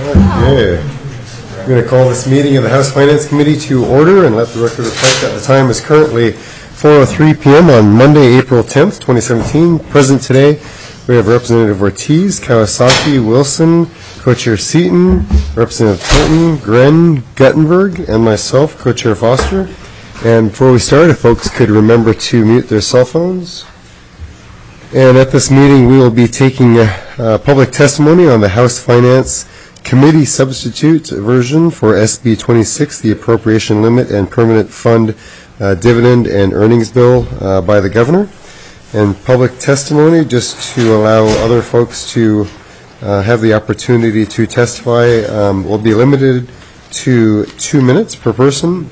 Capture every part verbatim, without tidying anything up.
Okay. I'm going to call this meeting of the House Finance Committee to order and let the record reflect that the time is currently four oh three p m on Monday, April tenth, twenty seventeen. Present today, we have Representative Ortiz, Kawasaki, Wilson, Co-Chair Seaton, Representative Tilton, Gren, Guttenberg, and myself, Co-Chair Foster. And before we start, if folks could remember to mute their cell phones. And at this meeting, we will be taking uh, public testimony on the House Finance Committee substitute version for S B twenty-six, the appropriation limit and permanent fund uh, dividend and earnings bill uh, by the governor. And public testimony, just to allow other folks to uh, have the opportunity to testify, um, will be limited to two minutes per person.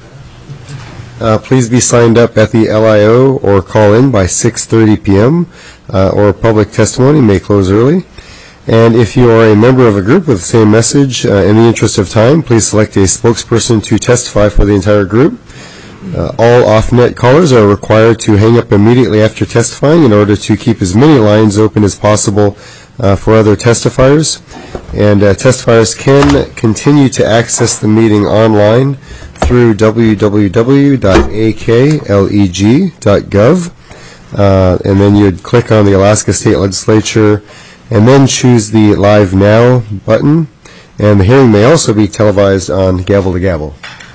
Uh, please be signed up at the L I O or call in by six thirty p m Uh, or public testimony may close early. And if you are a member of a group with the same message, uh, in the interest of time, please select a spokesperson to testify for the entire group. Uh, all off-net callers are required to hang up immediately after testifying in order to keep as many lines open as possible uh, for other testifiers. And uh, testifiers can continue to access the meeting online through w w w dot a k leg dot gov. Uh, and then you'd click on the Alaska State Legislature and then choose the Live Now button. And the hearing may also be televised on Gavel to Gavel.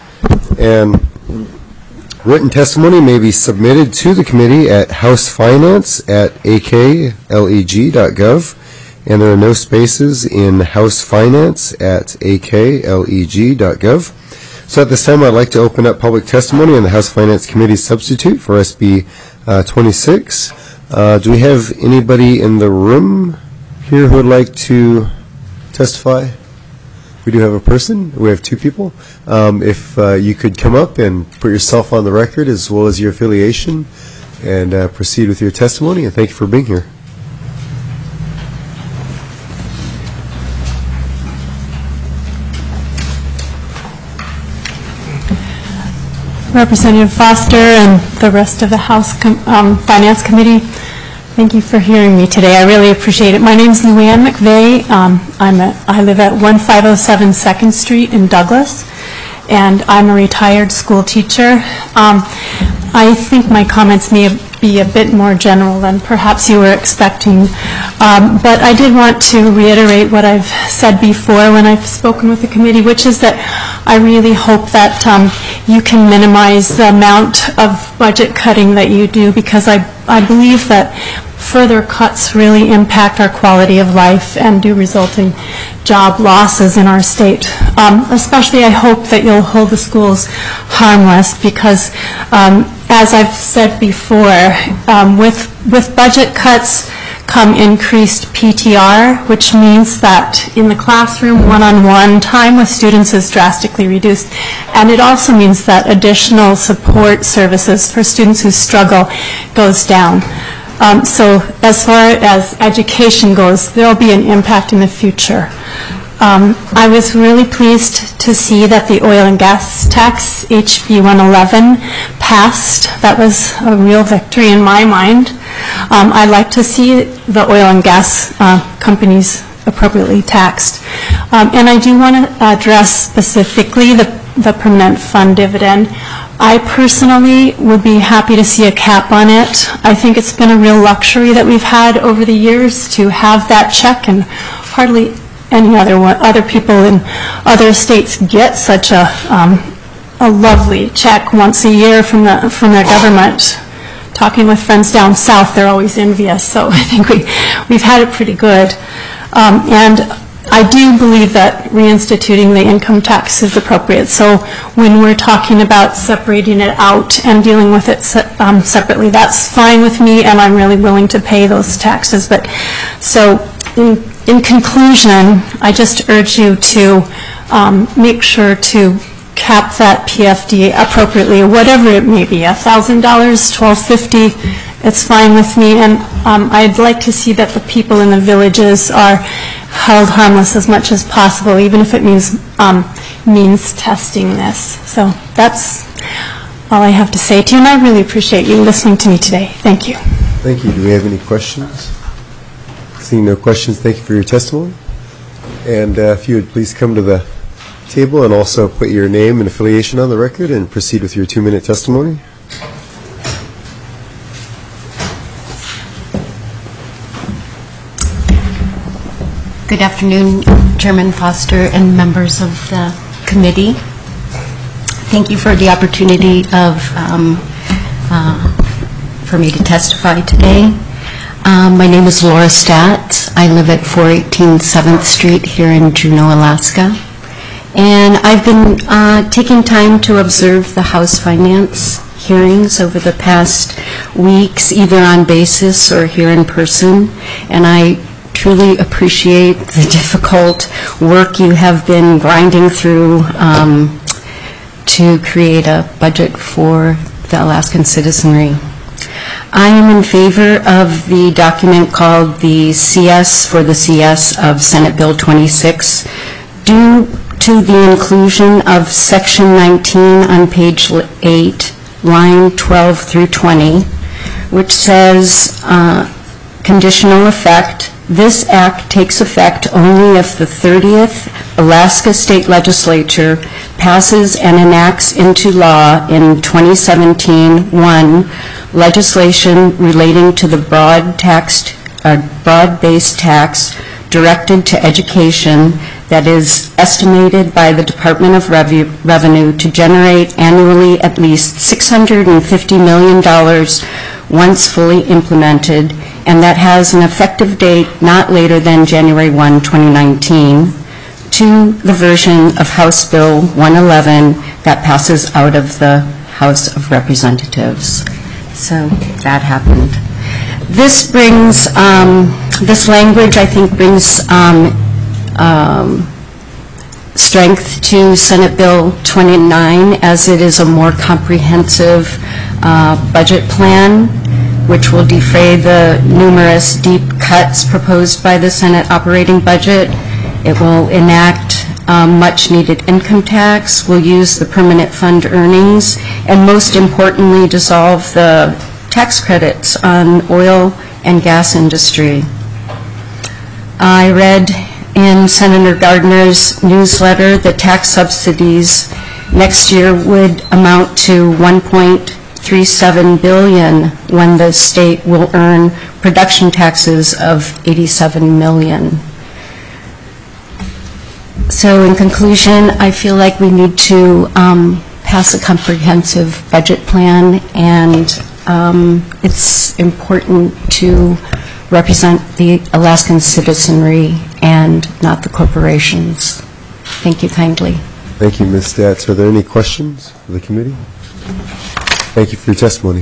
And written testimony may be submitted to the committee at housefinance at a k leg dot gov. And there are no spaces in housefinance at a k leg dot gov. So at this time, I'd like to open up public testimony on the House Finance Committee substitute for S B uh, twenty-six. Uh, do we have anybody in the room here who would like to testify? We do have a person. We have two people. Um, if uh, you could come up and put yourself on the record as well as your affiliation and uh, proceed with your testimony. And thank you for being here. Representative Foster and the rest of the House Com um, Finance Committee, thank you for hearing me today. I really appreciate it. My name is Luann McVeigh. Um, I'm a, I live at fifteen oh seven second Street in Douglas, and I'm a retired school teacher. Um, I think my comments may be a bit more general than perhaps you were expecting, um, but I did want to reiterate what I've said before when I've spoken with the committee, which is that I really hope that um, you can minimize the amount of budget cutting that you do, because I, I believe that further cuts really impact our quality of life and do result in job losses in our state. Um, especially I hope that you'll hold the schools harmless, because um, as I've said before, um, with, with budget cuts come increased P T R, which means that in the classroom, one-on-one time with students is drastically reduced. And it also means that additional support services for students who struggle goes down. Um, so as far as education goes, there will be an impact in the future. Um, I was really pleased to see that the oil and gas tax, H B one eleven, passed. That was a real victory in my mind. Um, I'd like to see the oil and gas uh, companies appropriately taxed. Um, and I do want to address specifically the, the permanent fund dividend. I personally would be happy to see a cap on it. I think it's been a real luxury that we've had over the years to have that check, and hardly any other one, other people in other states get such a um, a lovely check once a year from the from their government. Talking with friends down south, they're always envious. So I think we we've had it pretty good, um, and I do believe that reinstituting the income tax is appropriate. So when we're talking about separating it out and dealing with it se um, separately, that's fine with me, and I'm really willing to pay those taxes. But so in In conclusion, I just urge you to um, make sure to cap that P F D appropriately, whatever it may be, one thousand dollars, twelve fifty, it's fine with me. And um, I'd like to see that the people in the villages are held harmless as much as possible, even if it means um, means testing this. So that's all I have to say to you, and I really appreciate you listening to me today. Thank you. Thank you. Do we have any questions? Seeing no questions, thank you for your testimony. And uh, if you would please come to the table and also put your name and affiliation on the record and proceed with your two-minute testimony. Good afternoon, Chairman Foster and members of the committee. Thank you for the opportunity of um, uh, for me to testify today. Um, my name is Laura Statz. I live at four eighteen seventh Street here in Juneau, Alaska. And I've been uh, taking time to observe the House Finance hearings over the past weeks, either on basis or here in person. And I truly appreciate the difficult work you have been grinding through um, to create a budget for the Alaskan citizenry. I am in favor of the document called the C S for the C S of Senate Bill twenty-six due to the inclusion of Section nineteen on page eight, line twelve through twenty, which says, uh, conditional effect, this act takes effect only if the thirtieth Alaska State Legislature passes and enacts into law in twenty seventeen, one, legislation relating to the broad taxed, uh, broad-based tax directed to education that is estimated by the Department of Rev- Revenue to generate annually at least six hundred fifty million dollars once fully implemented, and that has an effective date not later than January first, twenty nineteen, to the version of House Bill one eleven that passes out of the House of Representatives. So that happened. This brings, um, this language, I think, brings um, um, strength to Senate Bill twenty-nine, as it is a more comprehensive uh, budget plan, which will defray the numerous deep cuts proposed by the Senate operating budget. It will enact um, much-needed income tax, will use the permanent fund earnings, and most importantly, dissolve the tax credits on oil and gas industry. I read in Senator Gardner's newsletter that tax subsidies next year would amount to one point three seven billion dollars when the state will earn production taxes of eighty-seven million dollars. So in conclusion, I feel like we need to um, pass a comprehensive budget plan, and um, it's important to represent the Alaskan citizenry and not the corporations. Thank you kindly. Thank you, Miz Statz. Are there any questions for the committee? Thank you for your testimony.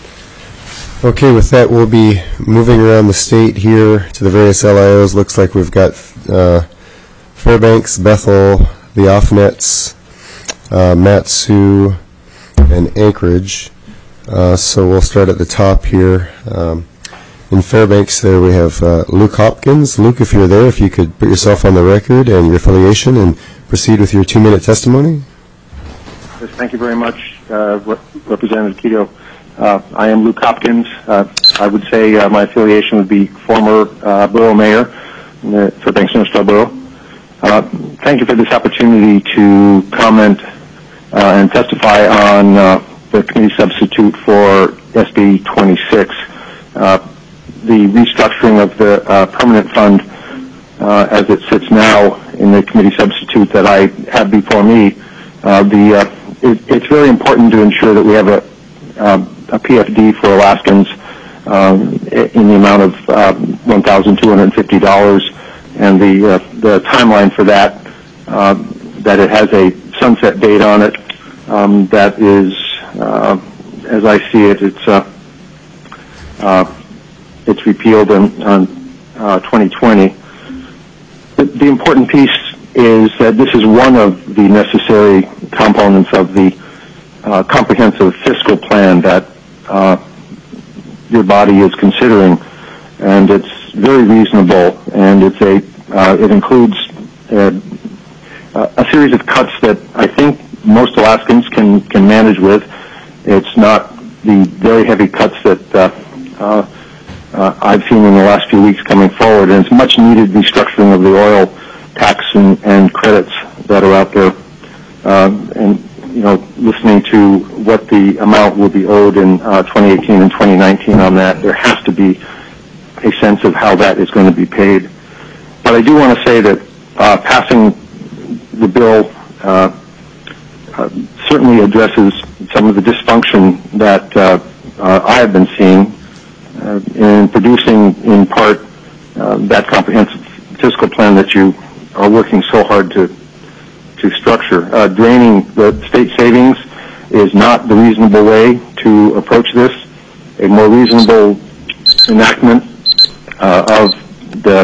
Okay, with that, we'll be moving around the state here to the various L I Os. Looks like we've got uh, Fairbanks, Bethel, the Offnets, uh, Mat-Su, and Anchorage. Uh, so we'll start at the top here. Um, in Fairbanks there we have uh, Luke Hopkins. Luke, if you're there, if you could put yourself on the record and your affiliation and proceed with your two-minute testimony. Yes, thank you very much, uh, Rep- Representative Keto. Uh, I am Luke Hopkins. Uh, I would say uh, my affiliation would be former uh, borough mayor uh, for Fairbanks North Star Borough. Uh, thank you for this opportunity to comment uh, and testify on uh, the committee substitute for S B twenty-six. Uh, the restructuring of the uh, permanent fund uh, as it sits now in the committee substitute that I have before me, uh, the uh, it, it's very important to ensure that we have a, uh, a P F D for Alaskans um, in the amount of uh, one thousand two hundred fifty dollars, and the uh, the timeline for that, uh, that it has a sunset date on it, um, that is, uh, as I see it, it's uh, uh, it's repealed in, on uh, twenty twenty. The, the important piece is that this is one of the necessary components of the uh, comprehensive fiscal plan that uh, your body is considering, and it's very reasonable, and it's a uh, it includes a, a series of cuts that I think most Alaskans can can manage with. It's not the very heavy cuts that uh, uh, uh, I've seen in the last few weeks coming forward, and it's much needed restructuring of the oil tax and, and credits that are out there. Uh, and, you know, listening to what the amount will be owed in uh, twenty eighteen and twenty nineteen on that, there has to be a sense of how that is going to be paid. But I do want to say that uh, passing the bill uh, uh, certainly addresses some of the dysfunction that uh, uh, I have been seeing uh, in producing, in part, uh, that comprehensive fiscal plan that you are working so hard to to structure. Uh, draining the state savings is not the reasonable way to approach this. A more reasonable enactment uh, of the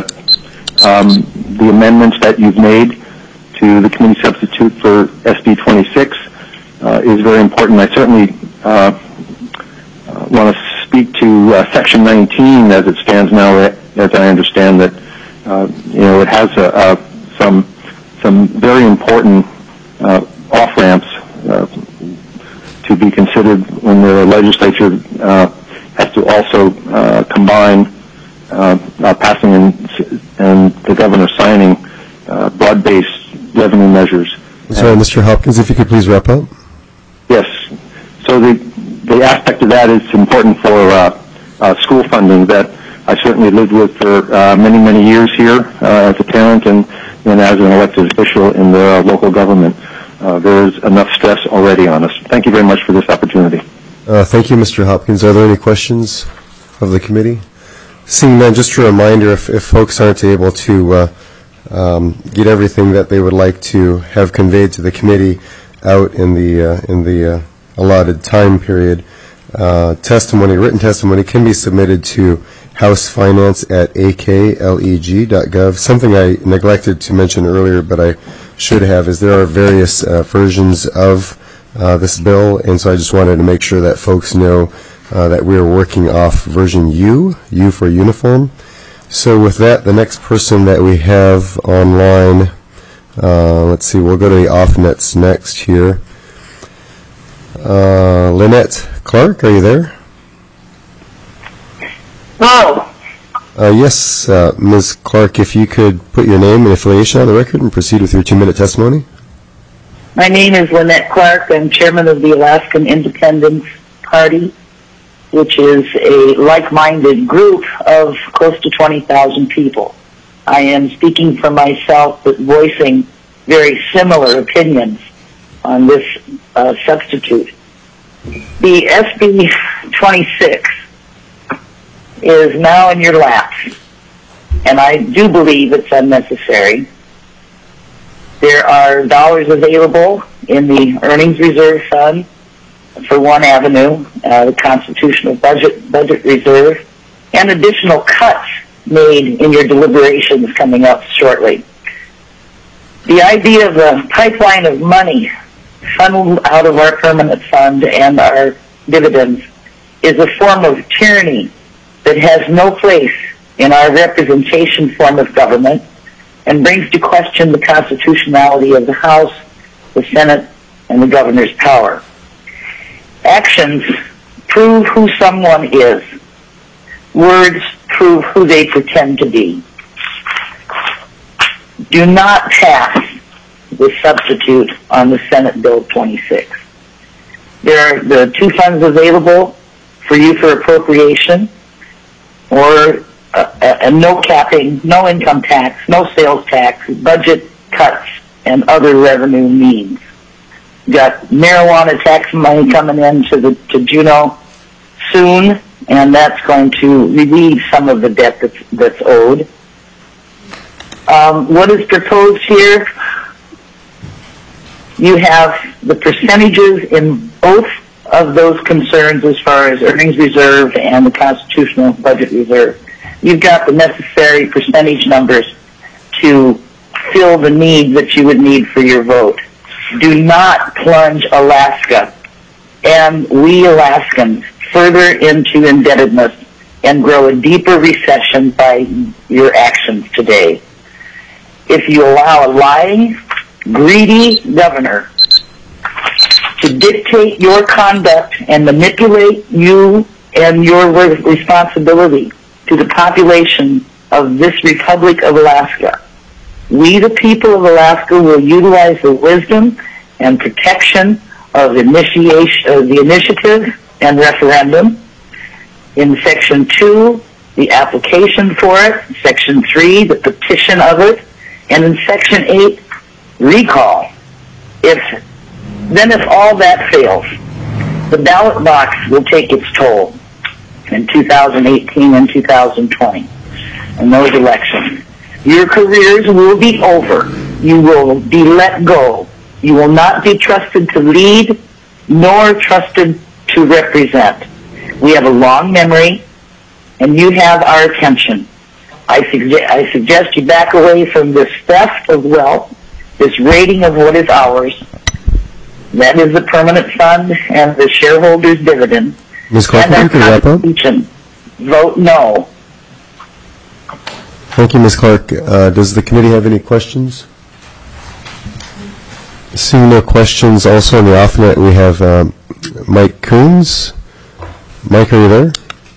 um, the amendments that you've made to the committee substitute for S B twenty-six uh, is very important. I certainly uh, uh, want to speak to uh, Section nineteen as it stands now, as I understand that uh, you know it has a, a, some some very important uh, off-ramps uh, to be considered when the legislature uh, has to also uh, combine uh, uh, passing and, and the governor signing uh, broad-based revenue measures. Sorry, Mister Hopkins, if you could please wrap up. Yes. So the the aspect of that is important for uh, uh, school funding that I certainly lived with for uh, many, many years here uh, as a parent and, and as an elected official in the local government. Uh, there's enough stress already on us. Thank you very much for this opportunity. Uh, thank you, Mister Hopkins. Are there any questions of the committee? Seeing none, just a reminder, if, if folks aren't able to uh, um, get everything that they would like to have conveyed to the committee out in the uh, in the uh, allotted time period, uh, testimony, written testimony can be submitted to House Finance at a k leg dot gov. Something I neglected to mention earlier, but I should have, is there are various uh, versions of uh, this bill, and so I just wanted to make sure that folks know uh, that we are working off version U, U for uniform. So with that, the next person that we have online, uh, let's see, we'll go to the off-nets next here. Uh, Lynette Clark, are you there? Hello. Uh, yes, uh, Miz Clark, if you could put your name and affiliation on the record and proceed with your two-minute testimony. My name is Lynette Clark. I'm chairman of the Alaskan Independence Party, which is a like-minded group of close to twenty thousand people. I am speaking for myself, but voicing very similar opinions on this uh, substitute. The S B twenty-six is now in your laps, and I do believe it's unnecessary. There are dollars available in the Earnings Reserve Fund for one avenue, uh, the Constitutional Budget Budget Reserve, and additional cuts made in your deliberations coming up shortly. The idea of a pipeline of money funneled out of our permanent fund and our dividends is a form of tyranny that has no place in our representation form of government and brings to question the constitutionality of the House, the Senate, and the governor's power. Actions prove who someone is. Words prove who they pretend to be. Do not pass the substitute on the Senate Bill twenty-six. There are the two funds available for you for appropriation, or a, a no capping, no income tax, no sales tax, budget cuts, and other revenue means. You've got marijuana tax money coming in to the to Juneau soon, and that's going to relieve some of the debt that's, that's owed. Um, what is proposed here? You have the percentages in both of those concerns as far as earnings reserve and the constitutional budget reserve. You've got the necessary percentage numbers to fill the need that you would need for your vote. Do not plunge Alaska and we Alaskans further into indebtedness and grow a deeper recession by your actions today. If you allow a lying, greedy governor to dictate your conduct and manipulate you and your responsibility to the population of this Republic of Alaska, We, the people of Alaska, will utilize the wisdom and protection of initiation, of the initiative and referendum. In Section two, the application for it. Section three, the petition of it. And in Section eight, recall. If, then if all that fails, the ballot box will take its toll in two thousand eighteen and two thousand twenty in those elections. Your careers will be over. You will be let go. You will not be trusted to lead nor trusted to represent. We have a long memory, and you have our attention. I, suge- I suggest you back away from this theft of wealth, this raiding of what is ours. That is the permanent fund and the shareholders' dividend. Miz Clark, and you can wrap up. Vote no. Thank you, Miz Clark. Uh, does the committee have any questions? Seeing no questions, also on the off-net we have um, Mike Coons. Mike, are you there?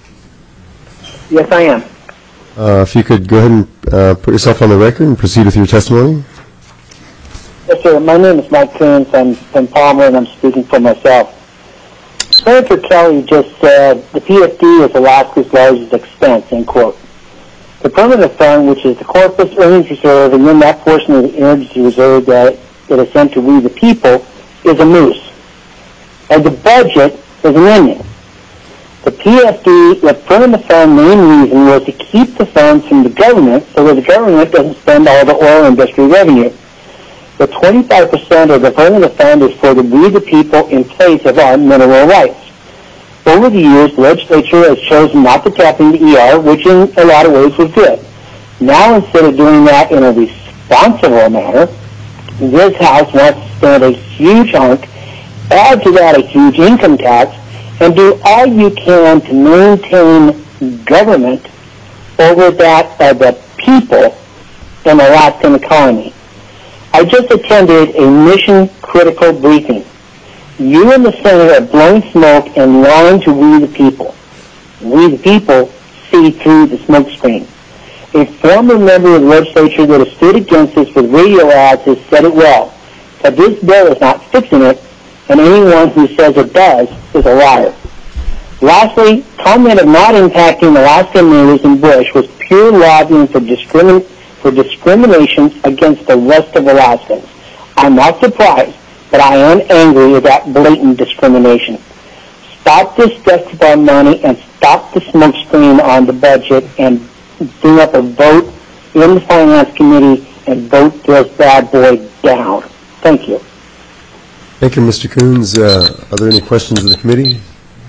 Yes, I am. Uh, if you could go ahead and uh, put yourself on the record and proceed with your testimony. Yes, sir. My name is Mike Coons. I'm from Palmer, and I'm speaking for myself. Senator Kelly just said the P F D is Alaska's largest expense, end quote. The permanent fund, which is the corpus earnings reserve, and then that portion of the energy reserve that, that is sent to we the people, is a moose. And the budget is an onion. The P F D, the permanent fund main reason was to keep the funds from the government so that the government doesn't spend all the oil industry revenue. The twenty-five percent of the permanent fund is for the we the people in place of our mineral rights. Over the years, the legislature has chosen not to tap into E R, which in a lot of ways was good. Now, instead of doing that in a responsible manner, this House wants to spend a huge hunk, add to that a huge income tax, and do all you can to maintain government over that of the people in the Alaskan economy. I just attended a mission-critical briefing. You and the Senate are blowing smoke and lying to we the people. We the people see through the smoke screen. A former member of the legislature that has stood against this with radio ads has said it well, that this bill is not fixing it, and anyone who says it does is a liar. Lastly, comment of not impacting Alaskan natives in Bush was pure lobbying for, discrimin- for discrimination against the rest of Alaskans. I'm not surprised, but I am angry at that blatant discrimination. Stop this theft of our money and stop the smoke screen on the budget and bring up a vote in the Finance Committee and vote this bad boy down. Thank you. Thank you, Mister Coons. Uh, are there any questions of the committee?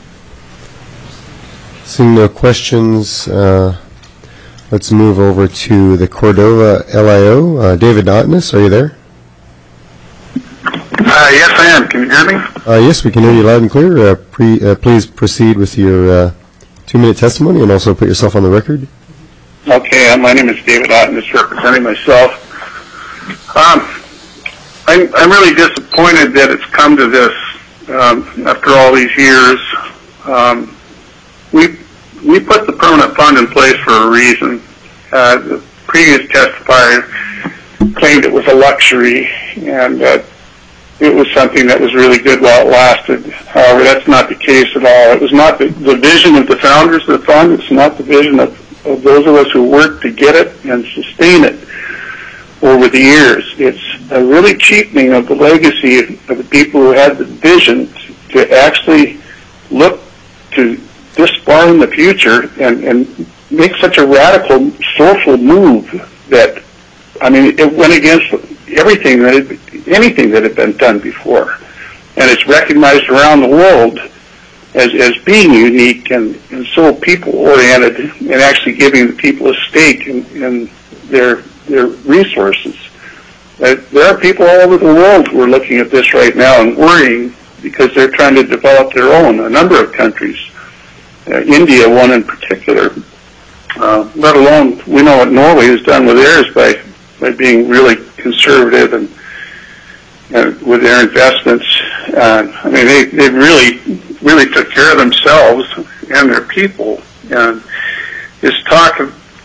Seeing no questions, uh, let's move over to the Cordova L I O. Uh, David Notness, are you there? Uh, yes, I am. Can you hear me? Uh, yes, we can hear you loud and clear. Uh, pre, uh, please proceed with your uh, two-minute testimony and also put yourself on the record. Okay, uh, my name is David Notness, representing myself. Um, I'm, I'm really disappointed that it's come to this um, after all these years. Um, we we put the permanent fund in place for a reason. Uh, the previous testifier claimed it was a luxury, and uh, it was something that was really good while it lasted. However, that's not the case at all. It was not the, the vision of the founders of the fund. It's not the vision of, of those of us who worked to get it and sustain it over the years. It's a really cheapening of the legacy of, of the people who had the vision to, to actually look to this far in the future and, and make such a radical social move that, I mean, it went against everything that had, anything that had been done before. And it's recognized around the world as, as being unique and, and so people-oriented and actually giving the people a stake in, in their their resources. Uh, there are people all over the world who are looking at this right now and worrying because they're trying to develop their own, a number of countries. Uh, India, one in particular, uh, let alone, we know what Norway has done with theirs by, by being really conservative and, and with their investments. Uh, I mean, they, they really, really took care of themselves and their people. And this talk of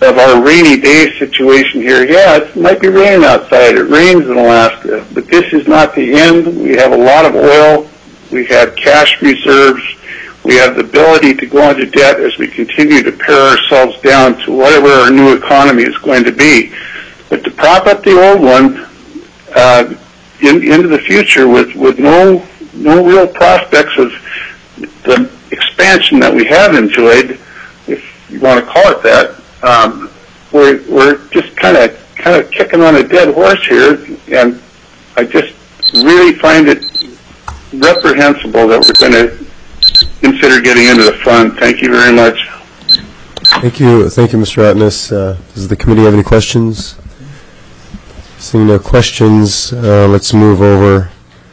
of our rainy day situation here. Yeah, it might be raining outside. It rains in Alaska, but this is not the end. We have a lot of oil. We have cash reserves. We have the ability to go into debt as we continue to pare ourselves down to whatever our new economy is going to be. But to prop up the old one uh, in, into the future with, with no no real prospects of the expansion that we have enjoyed, if you want to call it that, um, we're we're just kind of kind of kicking on a dead horse here, and I just really find it reprehensible that we're going to consider getting into the fund. Thank you very much. Thank you. Thank you, Mister Atnas. Uh, does the committee have any questions? Seeing no questions, uh, let's move over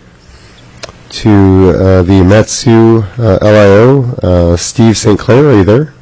to uh, the Matsu uh, L I O. Uh, Steve Saint Clair, are you there?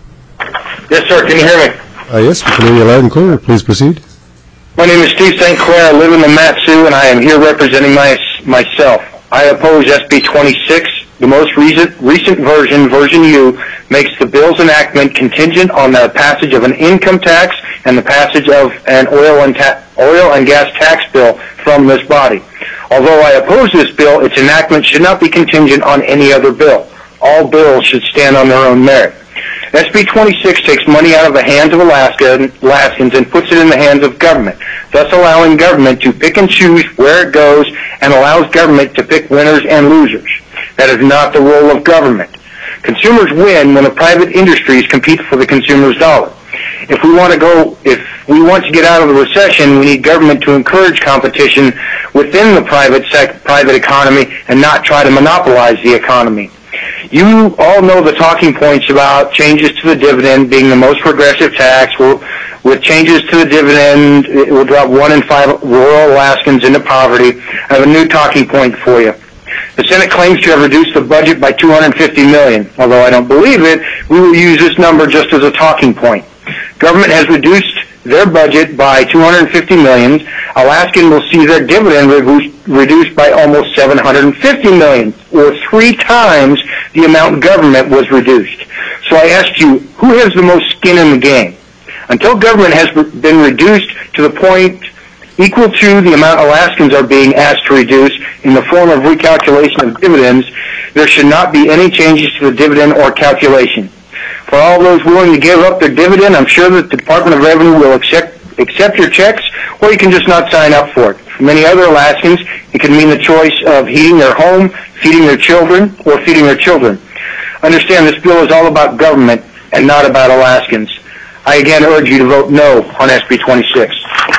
Yes, sir. Can you hear me? Uh, yes, we can hear you loud and clear. Please proceed. My name is Steve Saint Clair. I live in the Matsu, and I am here representing my, myself. I oppose S B twenty-six. The most recent, recent version, version U, makes the bill's enactment contingent on the passage of an income tax and the passage of an oil and, ta- oil and gas tax bill from this body. Although I oppose this bill, its enactment should not be contingent on any other bill. All bills should stand on their own merit. S B twenty-six takes money out of the hands of Alaska, Alaskans and puts it in the hands of government, thus allowing government to pick and choose where it goes and allows government to pick winners and losers. That is not the role of government. Consumers win when the private industries compete for the consumer's dollar. If we want to go, if we want to get out of the recession, we need government to encourage competition within the private sec- private economy and not try to monopolize the economy. You all know the talking points about changes to the dividend being the most progressive tax. We'll, with changes to the dividend, it will drop one in five rural Alaskans into poverty. I have a new talking point for you. The Senate claims to have reduced the budget by two hundred fifty million dollars. Although I don't believe it, we will use this number just as a talking point. Government has reduced their budget by two hundred fifty million dollars. Alaskan will see their dividend reduced, reduced by almost seven hundred fifty million dollars, or three times the amount government was reduced. So I ask you, who has the most skin in the game? Until government has been reduced to the point equal to the amount Alaskans are being asked to reduce in the form of recalculation of dividends, there should not be any changes to the dividend or calculation. For all those willing to give up their dividend, I'm sure that the Department of Revenue will accept, accept your checks, or you can just not sign up for it. For many other Alaskans, it can mean the choice of heating their home, feeding their children, or feeding their children. Understand this bill is all about government and not about Alaskans. I again urge you to vote no on S B twenty-six.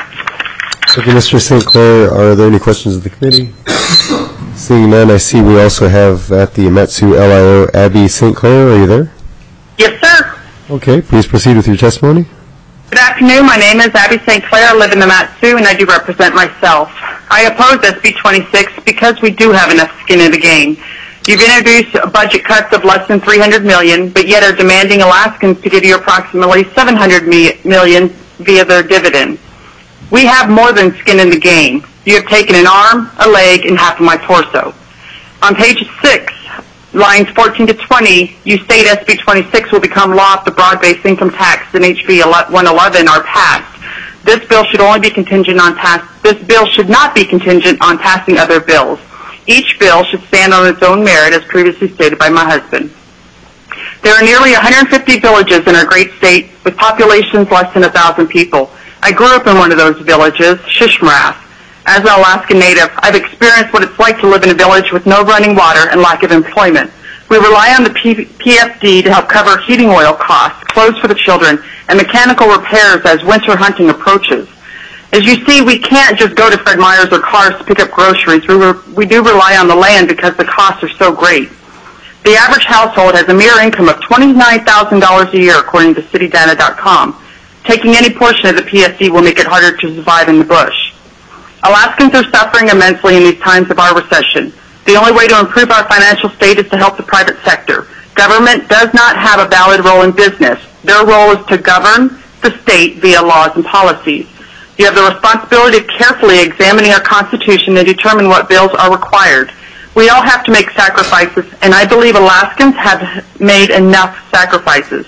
Thank you, Mister Saint Clair. Are there any questions of the committee? Seeing none, I see we also have at the Matsu L I O Abby Saint Clair. Are you there? Yes, sir. Okay, please proceed with your testimony. Good afternoon. My name is Abby Saint Clair. I live in the Matsu, and I do represent myself. I oppose S B twenty-six because we do have enough skin in the game. You've introduced budget cuts of less than three hundred million dollars, but yet are demanding Alaskans to give you approximately seven hundred million dollars via their dividends. We have more than skin in the game. You have taken an arm, a leg, and half of my torso. On page six, lines fourteen to twenty, you state S B twenty-six will become law if the broad-based income tax and H B one eleven are passed. This bill should only be contingent on pass. This bill should not be contingent on passing other bills. Each bill should stand on its own merit, as previously stated by my husband. There are nearly one hundred fifty villages in our great state with populations less than one thousand people. I grew up in one of those villages, Shishmarath. As an Alaskan native, I've experienced what it's like to live in a village with no running water and lack of employment. We rely on the P F D to help cover heating oil costs, clothes for the children, and mechanical repairs as winter hunting approaches. As you see, we can't just go to Fred Meyer's or Cars to pick up groceries. We, re we do rely on the land because the costs are so great. The average household has a mere income of twenty-nine thousand dollars a year, according to city data dot com. Taking any portion of the P F D will make it harder to survive in the bush. Alaskans are suffering immensely in these times of our recession. The only way to improve our financial state is to help the private sector. Government does not have a valid role in business. Their role is to govern the state via laws and policies. You have the responsibility of carefully examining our Constitution and determine what bills are required. We all have to make sacrifices, and I believe Alaskans have made enough sacrifices.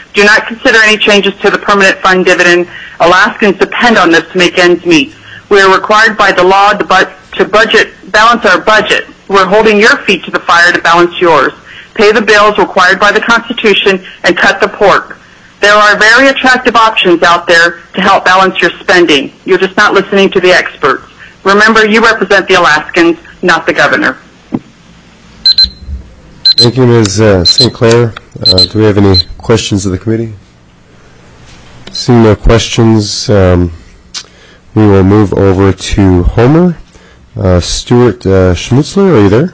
Do not consider any changes to the permanent fund dividend. Alaskans depend on this to make ends meet. We are required by the law to, bu- to budget, balance our budget. We're holding your feet to the fire to balance yours. Pay the bills required by the Constitution and cut the pork. There are very attractive options out there to help balance your spending. You're just not listening to the experts. Remember, you represent the Alaskans, not the governor. Thank you, Miz Uh, Saint Clair. Uh, do we have any questions of the committee? Seeing no questions, um, we will move over to Homer. Uh, Stuart uh, Schmutzler, are you there?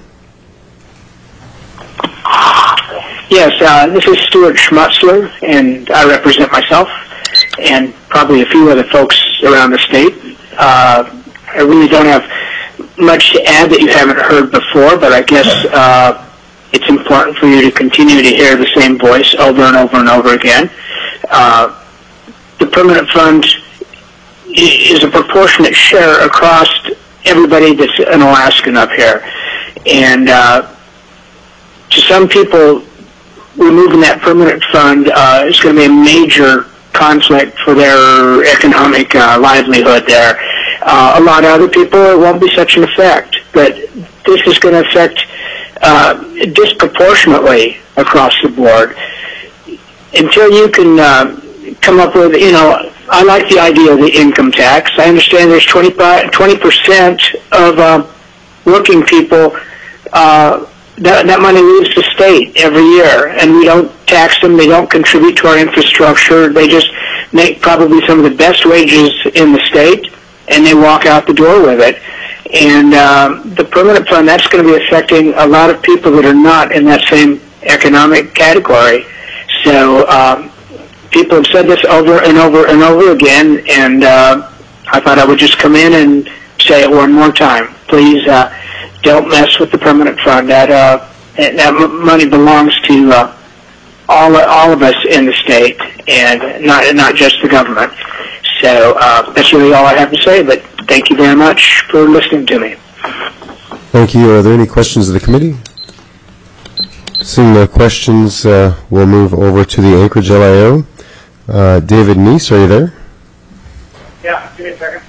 Yes, uh, this is Stuart Schmutzler, and I represent myself and probably a few other folks around the state. Uh, I really don't have much to add that you haven't heard before, but I guess uh, it's important for you to continue to hear the same voice over and over and over again. Uh, the permanent fund is a proportionate share across everybody that's an Alaskan up here. And uh, to some people, removing that permanent fund uh, is going to be a major conflict for their economic uh, livelihood there. Uh, a lot of other people, it won't be such an effect, but this is going to affect uh, disproportionately across the board. Until you can uh, come up with, you know, I like the idea of the income tax. I understand there's twenty-five, twenty percent of uh, working people, uh, that, that money leaves the state every year, and we don't tax them. They don't contribute to our infrastructure. They just make probably some of the best wages in the state, and they walk out the door with it. And um, the permanent fund, that's going to be affecting a lot of people that are not in that same economic category. So um, people have said this over and over and over again, and uh, I thought I would just come in and say it one more time. Please uh, don't mess with the permanent fund. That uh, that money belongs to uh, all all of us in the state, and not not just the government. So uh, that's really all I have to say. But thank you very much for listening to me. Thank you. Are there any questions of the committee? Seeing no questions, uh, we'll move over to the Anchorage L I O. Uh, David Neese, are you there? Yeah, give me a second.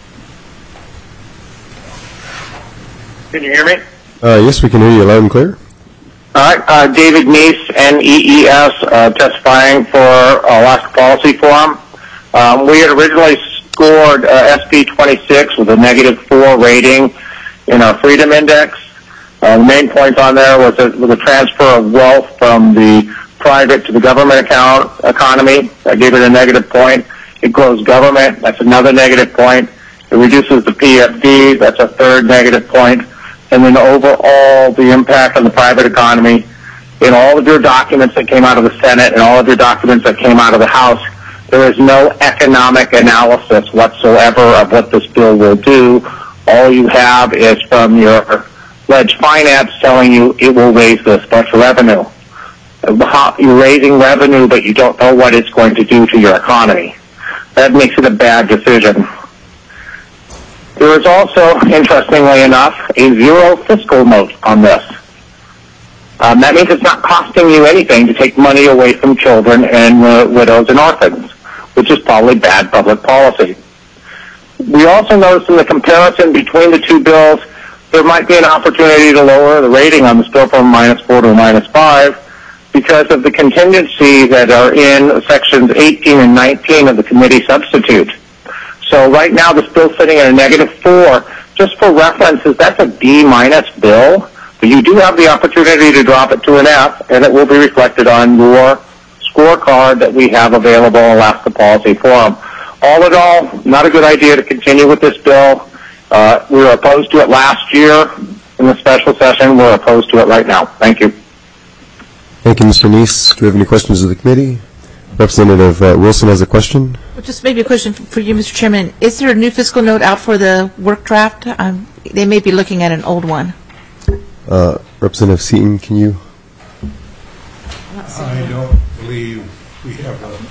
Can you hear me? Uh, yes, we can hear you loud and clear. All right, uh, David Neese, N E E S, uh, testifying for Alaska Policy Forum. Um, we had originally scored uh, S B twenty-six with a negative four rating in our Freedom Index. Uh, the main point on there was a, was a transfer of wealth from the private to the government account economy. That gave it a negative point. It grows government. That's another negative point. It reduces the P F D. That's a third negative point. And then overall, the impact on the private economy, in all of your documents that came out of the Senate and all of your documents that came out of the House, there is no economic analysis whatsoever of what this bill will do. All you have is from your Ledge Finance telling you it will raise this much revenue. You're raising revenue, but you don't know what it's going to do to your economy. That makes it a bad decision. There is also, interestingly enough, a zero fiscal note on this. Um, that means it's not costing you anything to take money away from children and uh, widows and orphans, which is probably bad public policy. We also noticed in the comparison between the two bills, there might be an opportunity to lower the rating on this bill from minus four to minus five because of the contingencies that are in sections eighteen and nineteen of the committee substitute. So right now, this bill's sitting at a negative four. Just for references, that's a B minus bill, but you do have the opportunity to drop it to an F, and it will be reflected on your scorecard that we have available in Alaska Policy Forum. All in all, not a good idea to continue with this bill. Uh, we were opposed to it last year in the special session. We're opposed to it right now. Thank you. Thank you, Mister Neese. Do we have any questions of the committee? Representative uh, Wilson has a question. Well, just maybe a question for you, Mister Chairman. Is there a new fiscal note out for the work draft? Um, they may be looking at an old one. Uh, Representative Seaton, can you? I don't believe we have a...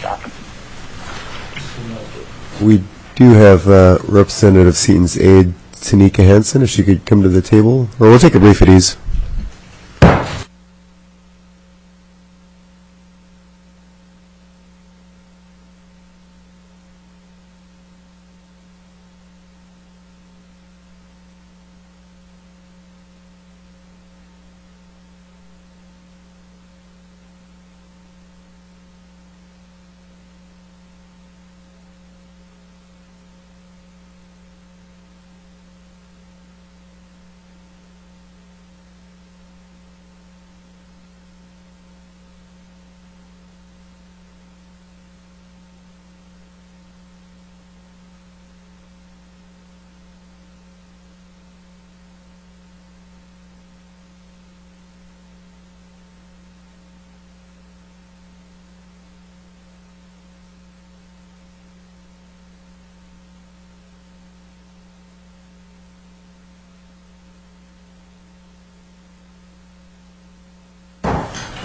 We do have uh, Representative Seaton's aide, Tanika Hansen, if she could come to the table. Or we'll take a brief at ease.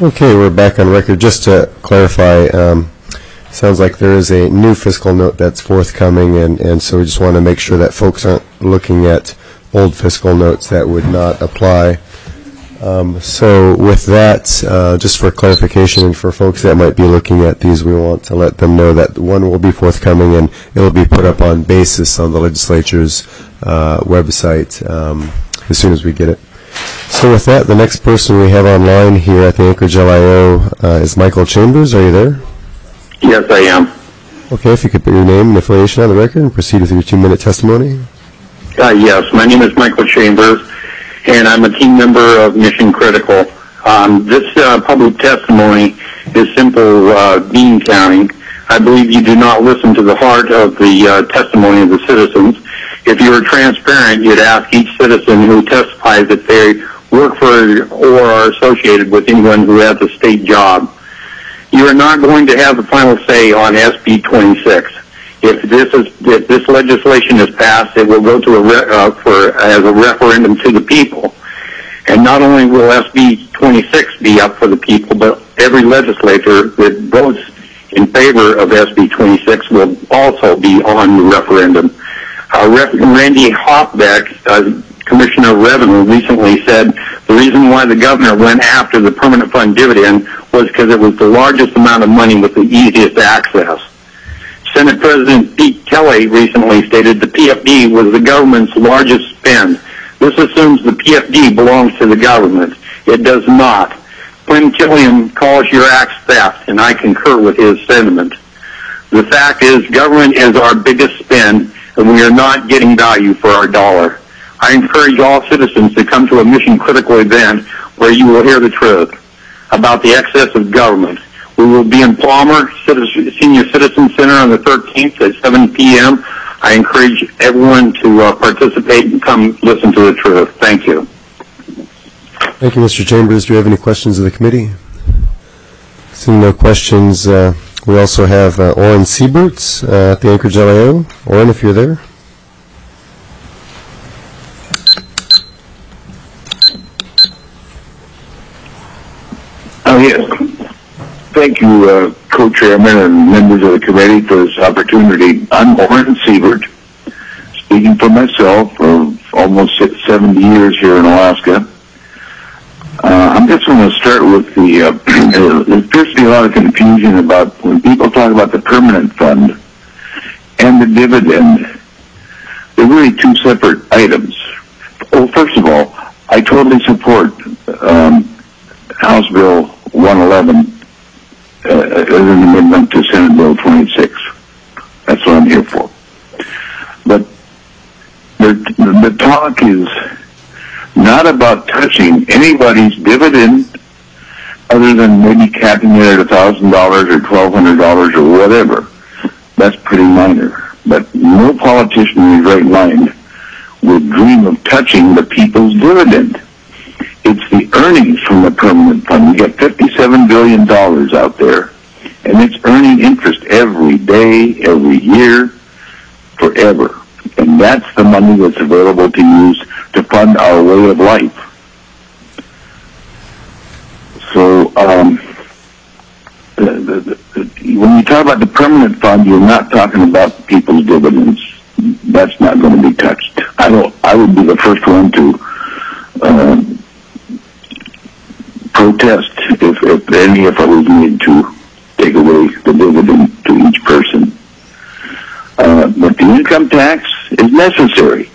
Okay, we're back on record. Just to clarify, um, sounds like there is a new fiscal note that's forthcoming, and, and so we just want to make sure that folks aren't looking at old fiscal notes that would not apply. Um, so with that, uh, just for clarification and for folks that might be looking at these, we want to let them know that one will be forthcoming and it will be put up on basis on the legislature's uh, website um, as soon as we get it. So with that, the next person we have online here at the Anchorage L I O uh, is Michael Chambers. Are you there? Yes, I am. Okay, if you could put your name and affiliation on the record and proceed with your two-minute testimony. Uh, yes, my name is Michael Chambers, and I'm a team member of Mission Critical. Um, this uh, public testimony is simple uh, bean counting. I believe you do not listen to the heart of the uh, testimony of the citizens. If you were transparent, you'd ask each citizen who testifies if they work for or are associated with anyone who has a state job. You are not going to have the final say on S B twenty-six. If this is if this legislation is passed, it will go to a re, uh, for as a referendum to the people. And not only will S B twenty-six be up for the people, but every legislator that votes in favor of S B twenty-six will also be on the referendum. Uh, Rep. Randy Hopbeck, uh, Commissioner of Revenue, recently said the reason why the governor went after the permanent fund dividend was because it was the largest amount of money with the easiest access. Senate President Pete Kelly recently stated the P F D was the government's largest spend. This assumes the P F D belongs to the government. It does not. Quinn Killian calls your acts theft, and I concur with his sentiment. The fact is, government is our biggest spend, and we are not getting value for our dollar. I encourage all citizens to come to a Mission Critical event where you will hear the truth about the excess of government. We will be in Palmer Senior Citizen Center on the thirteenth at seven p m I encourage everyone to uh, participate and come listen to the truth. Thank you. Thank you, Mister Chambers. Do you have any questions of the committee? Seeing no questions, uh, we also have uh, Orrin Sieberts uh, at the Anchorage L I O. Orrin, if you're there. Oh, yes. Thank you, uh, co-chairman and members of the committee, for this opportunity. I'm Orrin Siebert, speaking for myself of almost seventy years here in Alaska. Uh, I'm just going to start with the, uh, there appears to be a lot of confusion about when people talk about the permanent fund and the dividend. They're really two separate items. Oh, first of all, I totally support um, House Bill one eleven uh, as an amendment to Senate Bill twenty-six. That's what I'm here for. But the, the talk is not about touching anybody's dividend other than maybe capping it at one thousand dollars or twelve hundred dollars or whatever. That's pretty minor. But no politician in his right mind would dream of touching the people's dividend. It's the earnings from the permanent fund. We got fifty-seven billion dollars out there, and it's earning interest every day, every year, forever. And that's the money that's available to use to fund our way of life. So, um, the, the, the, when you talk about the permanent fund, you're not talking about people's dividends. That's not going to be touched. I don't. I would be the first one to uh, protest if, if any effort was made to take away the dividend to each person. Uh, but the income tax is necessary.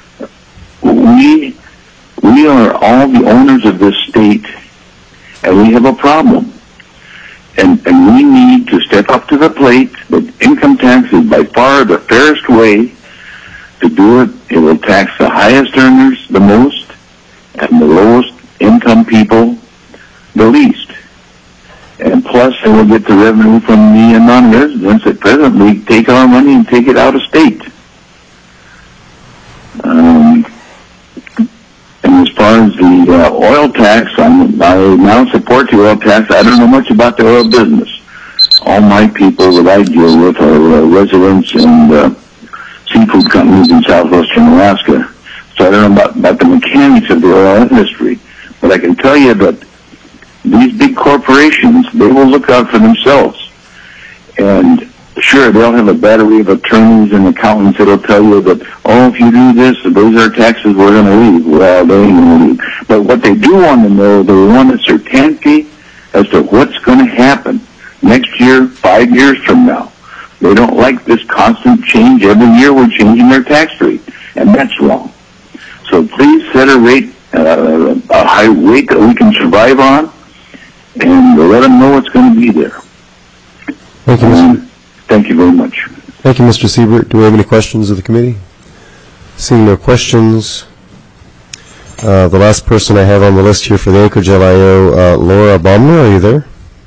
We we are all the owners of this state, and we have a problem. And and we need to step up to the plate. But income tax is by far the fairest way to do it. It will tax the highest earners the most, and the lowest income people the least. And plus, they will get the revenue from the non-residents that presently take our money and take it out of state. Um, and as far as the uh, oil tax, I'm, I now support the oil tax. I don't know much about the oil business. All my people that I deal with are uh, residents and uh, seafood companies in southwestern Alaska. So I don't know about, about the mechanics of the oil industry. But I can tell you that these big corporations, they will look out for themselves. And sure, they'll have a battery of attorneys and accountants that'll tell you that, oh, if you do this, those are taxes, we're going to leave. Well, they ain't going to leave. But what they do want to know, they want a certainty as to what's going to happen next year, five years from now. They don't like this constant change. Every year we're changing their tax rate, and that's wrong. So please set a rate, uh, a high rate that we can survive on, and let them know what's going to be there. Thank you, Mister Um, thank you very much. Thank you, Mister Siebert. Do we have any questions of the committee? Seeing no questions, uh, the last person I have on the list here for the Anchorage L I O, uh, Laura Baumler, are you there?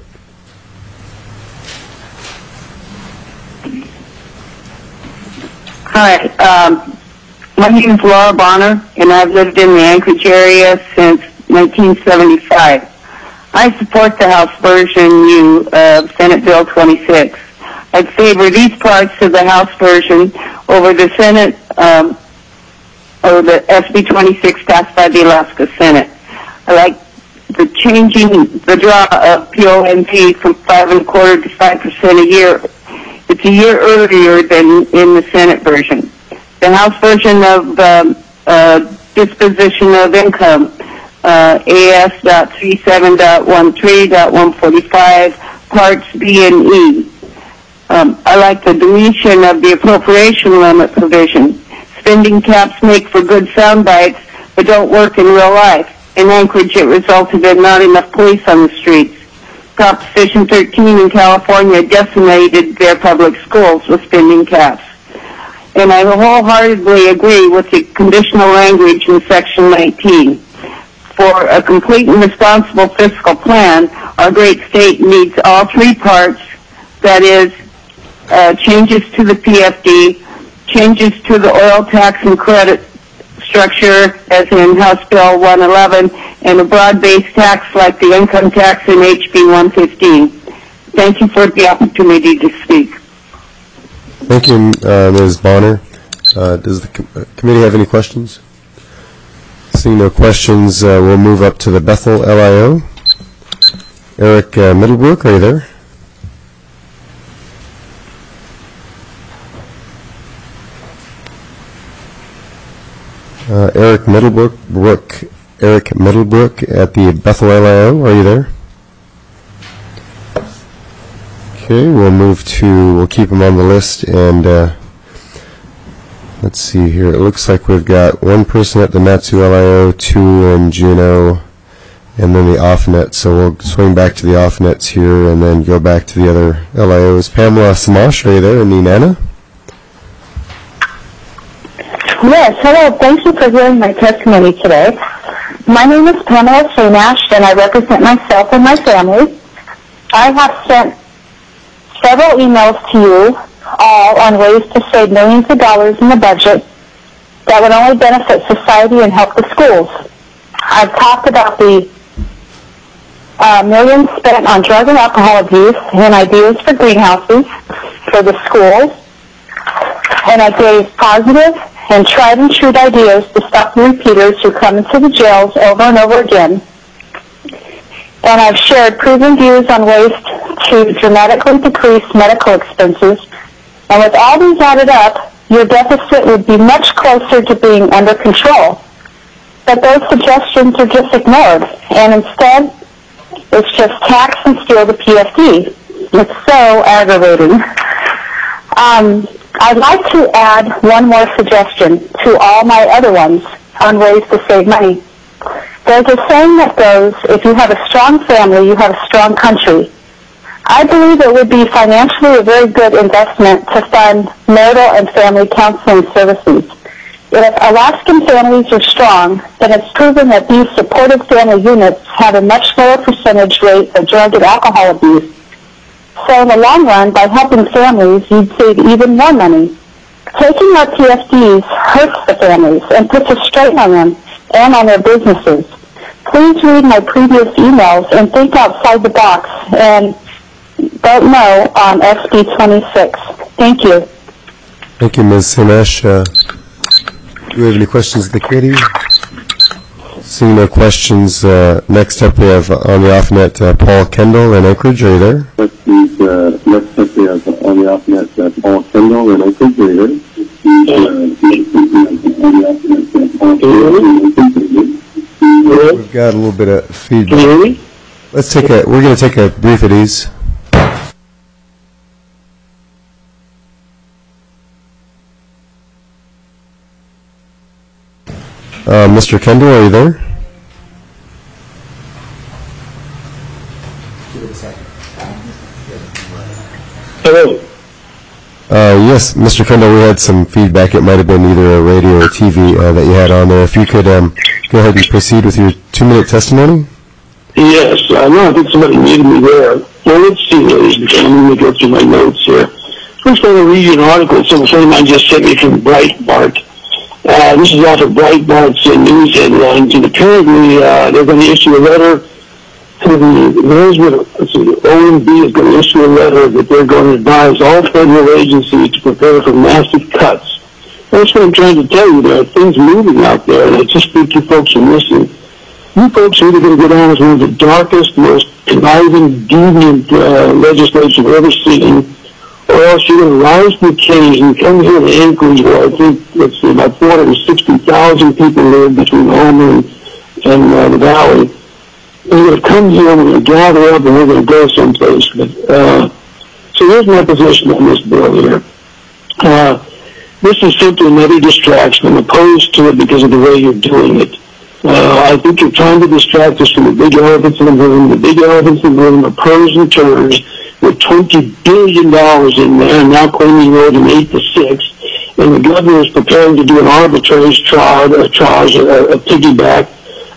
Hi, um, my name is Laura Bonner, and I've lived in the Anchorage area since nineteen seventy-five. I support the House version U of Senate Bill twenty-six. I'd favor these parts of the House version over the Senate, um, or the S B twenty-six passed by the Alaska Senate. I like the changing the draw of P O M P from five and a quarter to five percent a year. It's a year earlier than in the Senate version. The House version of um, uh, disposition of income, uh, A S thirty-seven point thirteen point one forty-five, parts B and E. Um, I like the deletion of the appropriation limit provision. Spending caps make for good sound bites, but don't work in real life. In Anchorage, it resulted in not enough police on the streets. Proposition thirteen in California decimated their public schools with spending caps. And I wholeheartedly agree with the conditional language in Section nineteen. For a complete and responsible fiscal plan, our great state needs all three parts, that is, uh, changes to the P F D, changes to the oil tax and credit structure, as in House Bill one eleven, and a broad-based tax like the income tax in H B one fifteen. Thank you for the opportunity to speak. Thank you, uh, Miz Bonner. Uh, does the com- uh, committee have any questions? Seeing no questions, uh, we'll move up to the Bethel L I O. Eric uh, Middlebrook, are you there? Uh, Eric Middlebrook, Brook, Eric Middlebrook at the Bethel L I O, are you there? Okay, we'll move to, we'll keep him on the list, and uh, let's see here. It looks like we've got one person at the Matsu L I O, two in Juneau, and then the off-net, so we'll swing back to the off-nets here and then go back to the other L I Os. Pamela Samash, are you there, and Nenana? Yes, hello. Thank you for hearing my testimony today. My name is Pamela Samash, and I represent myself and my family. I have sent several emails to you all on ways to save millions of dollars in the budget that would only benefit society and help the schools. I've talked about the uh, millions spent on drug and alcohol abuse and ideas for greenhouses for the schools, and I gave positive and tried and true ideas to stop the repeaters who come into the jails over and over again. And I've shared proven views on ways to dramatically decrease medical expenses. And with all these added up, your deficit would be much closer to being under control. But those suggestions are just ignored. And instead, it's just tax and steal the P F D. It's so aggravating. Um, I'd like to add one more suggestion to all my other ones on ways to save money. There's a saying that goes, if you have a strong family, you have a strong country. I believe it would be financially a very good investment to fund marital and family counseling services. If Alaskan families are strong, then it's proven that these supportive family units have a much lower percentage rate of drug and alcohol abuse. So in the long run, by helping families, you'd save even more money. Taking our P F Ds hurts the families and puts a strain on them and on their businesses. Please read my previous emails and think outside the box and vote no on S B twenty-six. Thank you. Thank you, Miz Samash. Uh, do we have any questions of the committee? Seeing no questions, uh, next up we have on the off-net uh, Paul Kendall in Anchorage. Are you there? Let's see, uh, next up we have on the off-net uh, Paul Kendall in Anchorage. Are you there? We've got a little bit of feedback. Let's take a, we're going to take a brief at ease. Uh, Mister Kendall, are you there? Hello. Uh, yes, Mister Kendall, we had some feedback. It might have been either a radio or T V uh, that you had on there. If you could um, go ahead and proceed with your two-minute testimony. Yes, I know. I think somebody needed me there. Well, let's see, ladies and gentlemen. Let me go through my notes here. First, I'm going to read you an article that some friend of mine just sent me from Breitbart. Uh, this is off of Breitbart's uh, news headlines, and apparently uh, they're going to issue a letter to the management. Let's see, O M B is going to issue a letter that they're going to advise all federal agencies to prepare for massive cuts. That's what I'm trying to tell you. There are things moving out there, and I just think you folks are missing. You folks are either going to go down as one of the darkest, most conniving, deviant uh, legislation we've ever seen, or else you're going to rise to the occasion and come here to Anchorage, where I think, let's see, about four hundred sixty thousand people live between Homer and, and uh, the Valley. And we're going to come here, and we're going to gather up, and we're going to go someplace. But, uh, so here's my position on this bill here. Uh, this is simply another distraction. I'm opposed to it because of the way you're doing it. Uh, I think you're trying to distract us from the big elephants in the room. The big elephants in the room are pros and cons with twenty billion dollars in there, and now claiming you owed an eight to six. And the governor is preparing to do an arbitrage charge, a charge, a, a piggyback,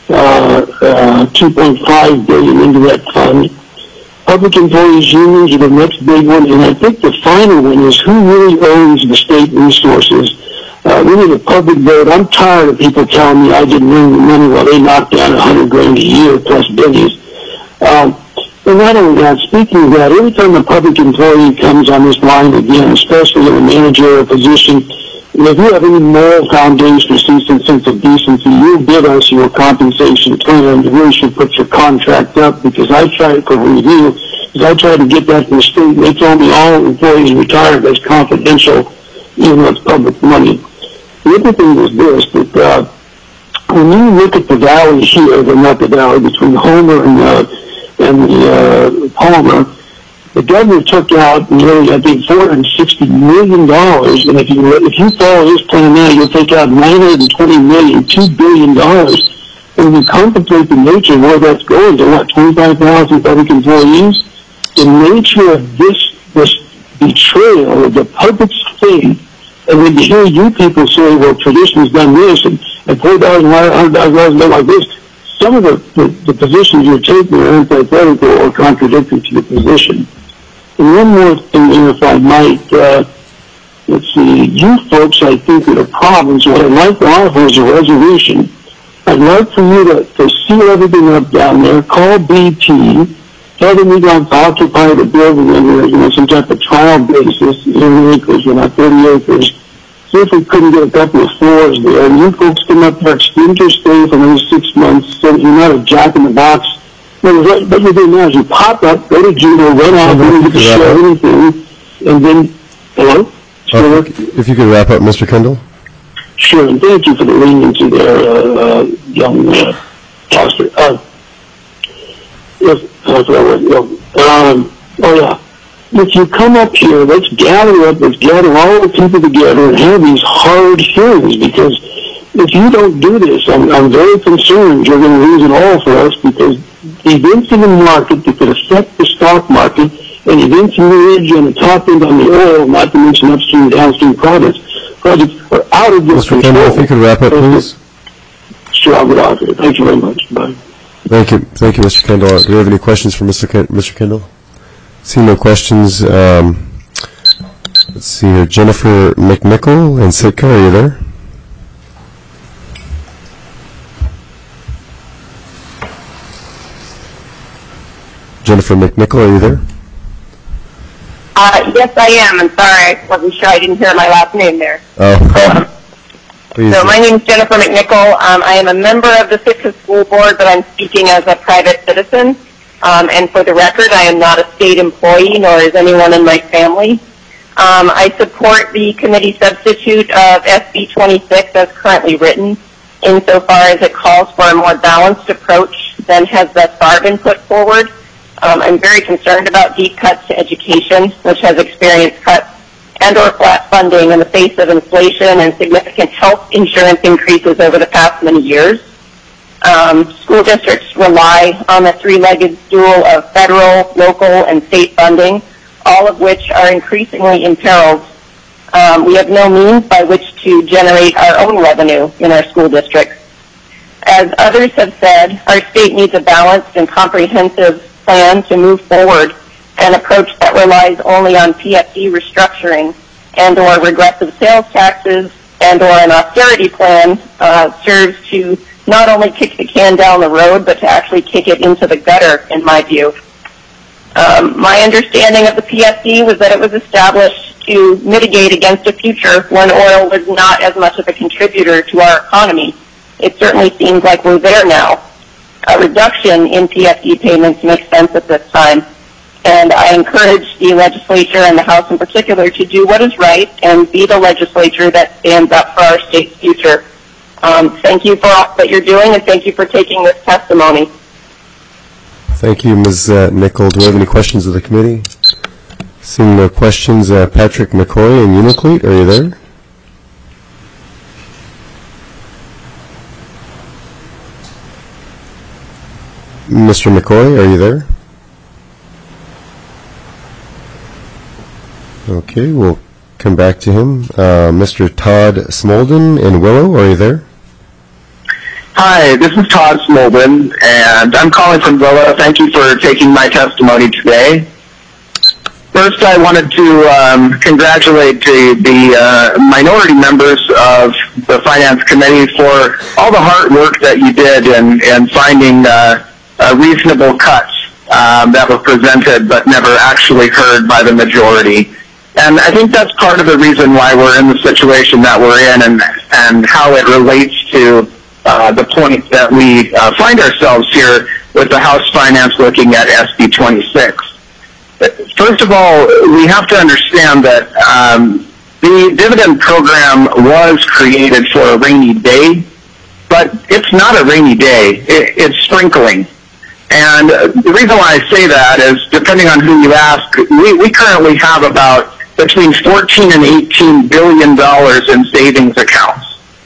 uh, uh, two point five billion dollars into that fund. Public employees unions are the next big one, and I think the final one is who really owns the state resources. Uh, really the public vote. I'm tired of people telling me I didn't earn the money while they knocked down a hundred grand a year plus billions. Um, and not only that, speaking of that, every time a public employee comes on this line again, especially in a managerial position, if you have any moral foundation or decent sense of decency, you'll give us your compensation plan. You really should put your contract up, because I tried for review, because I tried to get that from the state, and they told me all employees retired as confidential, even though it's public money. The other thing was this, that uh, when you look at the valley here, the not the valley, between Homer and, uh, and the uh, Palmer, the governor took out nearly, I think, four hundred sixty million dollars, and if you if you follow his plan now, you'll take out nine hundred twenty million dollars, two billion dollars. And when you contemplate the nature of where that's going to, what, twenty-five thousand public employees? The nature of this, this betrayal of the public's faith. And when you hear you people say, well, tradition's done this, and, and four thousand dollars, one hundred thousand dollars done like this, some of the, the, the positions you're taking are antithetical or contradictory to the position. And one more thing here, if I might, uh, let's see, you folks, I think, are the problems. What I'd like to offer is a resolution. I'd like for you to, to seal everything up down there, call B P, tell them we're going to occupy the building under, you know, some type of trial basis, in acres, you know, thirty acres. See if we couldn't get a couple of floors there. And you folks come up there, extend your stay for another six months, so that you're not a jack in the box. Well, what, what you do now is you pop up, go to Juneau, run out, don't get to show anything, and then, hello? Uh, if you could wrap up, Mister Kendall. Sure, and thank you for the leniency there, uh, uh, young uh, pastor. Uh, yes, I forgot what, um, oh yeah. If you come up here, let's gather up, let's gather all the people together and have these hard hearings, because if you don't do this, I'm, I'm very concerned you're going to lose it all for us, because events in the market that could affect the stock market and events in the edge on the top end on the oil, not to mention upstream and downstream projects, projects are out of your Mister control. Kendall, if you could wrap up, please. Sure, I'll get out here. Thank you very much. Bye. Thank you. Thank you, Mister Kendall. Do you have any questions for Mister Ken- Mister Kendall? See no questions. Um, let's see here. Jennifer McNichol in Sitka, are you there? Jennifer McNichol, are you there? Uh, yes, I am. I'm sorry. I wasn't sure. I didn't hear my last name there. Oh. Please. So my name is Jennifer McNichol. Um, I am a member of the Sitka School Board, but I'm speaking as a private citizen. Um, and for the record, I am not a state employee, nor is anyone in my family. Um, I support the committee substitute of S B twenty-six as currently written, insofar as it calls for a more balanced approach than has thus far been put forward. Um, I'm very concerned about deep cuts to education, which has experienced cuts and or flat funding in the face of inflation and significant health insurance increases over the past many years. Um, school districts rely on the three-legged stool of federal, local, and state funding, all of which are increasingly imperiled. Um, we have no means by which to generate our own revenue in our school districts. As others have said, our state needs a balanced and comprehensive plan to move forward. An approach that relies only on P F D restructuring and or regressive sales taxes and or an austerity plan uh, serves to not only kick the can down the road, but to actually kick it into the gutter, in my view. Um, my understanding of the P F D was that it was established to mitigate against a future when oil was not as much of a contributor to our economy. It certainly seems like we're there now. A reduction in P F D payments makes sense at this time. And I encourage the legislature and the House in particular to do what is right and be the legislature that stands up for our state's future. Um, thank you for all that you're doing, and thank you for taking this testimony. Thank you, Miz Uh, Nichol. Do we have any questions of the committee? Seeing no questions, uh, Patrick McCoy and Uniclete, are you there? Mister McCoy, are you there? Okay, we'll come back to him. Uh, Mister Todd Smolden in Willow, are you there? Hi, this is Todd Smolden, and I'm calling from Willow. Thank you for taking my testimony today. First, I wanted to um, congratulate the, the uh, minority members of the Finance Committee for all the hard work that you did in, in finding uh, uh, reasonable cuts um, that were presented but never actually heard by the majority. And I think that's part of the reason why we're in the situation that we're in, and, and how it relates to uh, the point that we uh, find ourselves here with the House Finance looking at S B twenty-six. First of all, we have to understand that um, the dividend program was created for a rainy day, but it's not a rainy day. It, it's sprinkling. And the reason why I say that is, depending on who you ask, we, we currently have about between fourteen and eighteen billion dollars in savings accounts.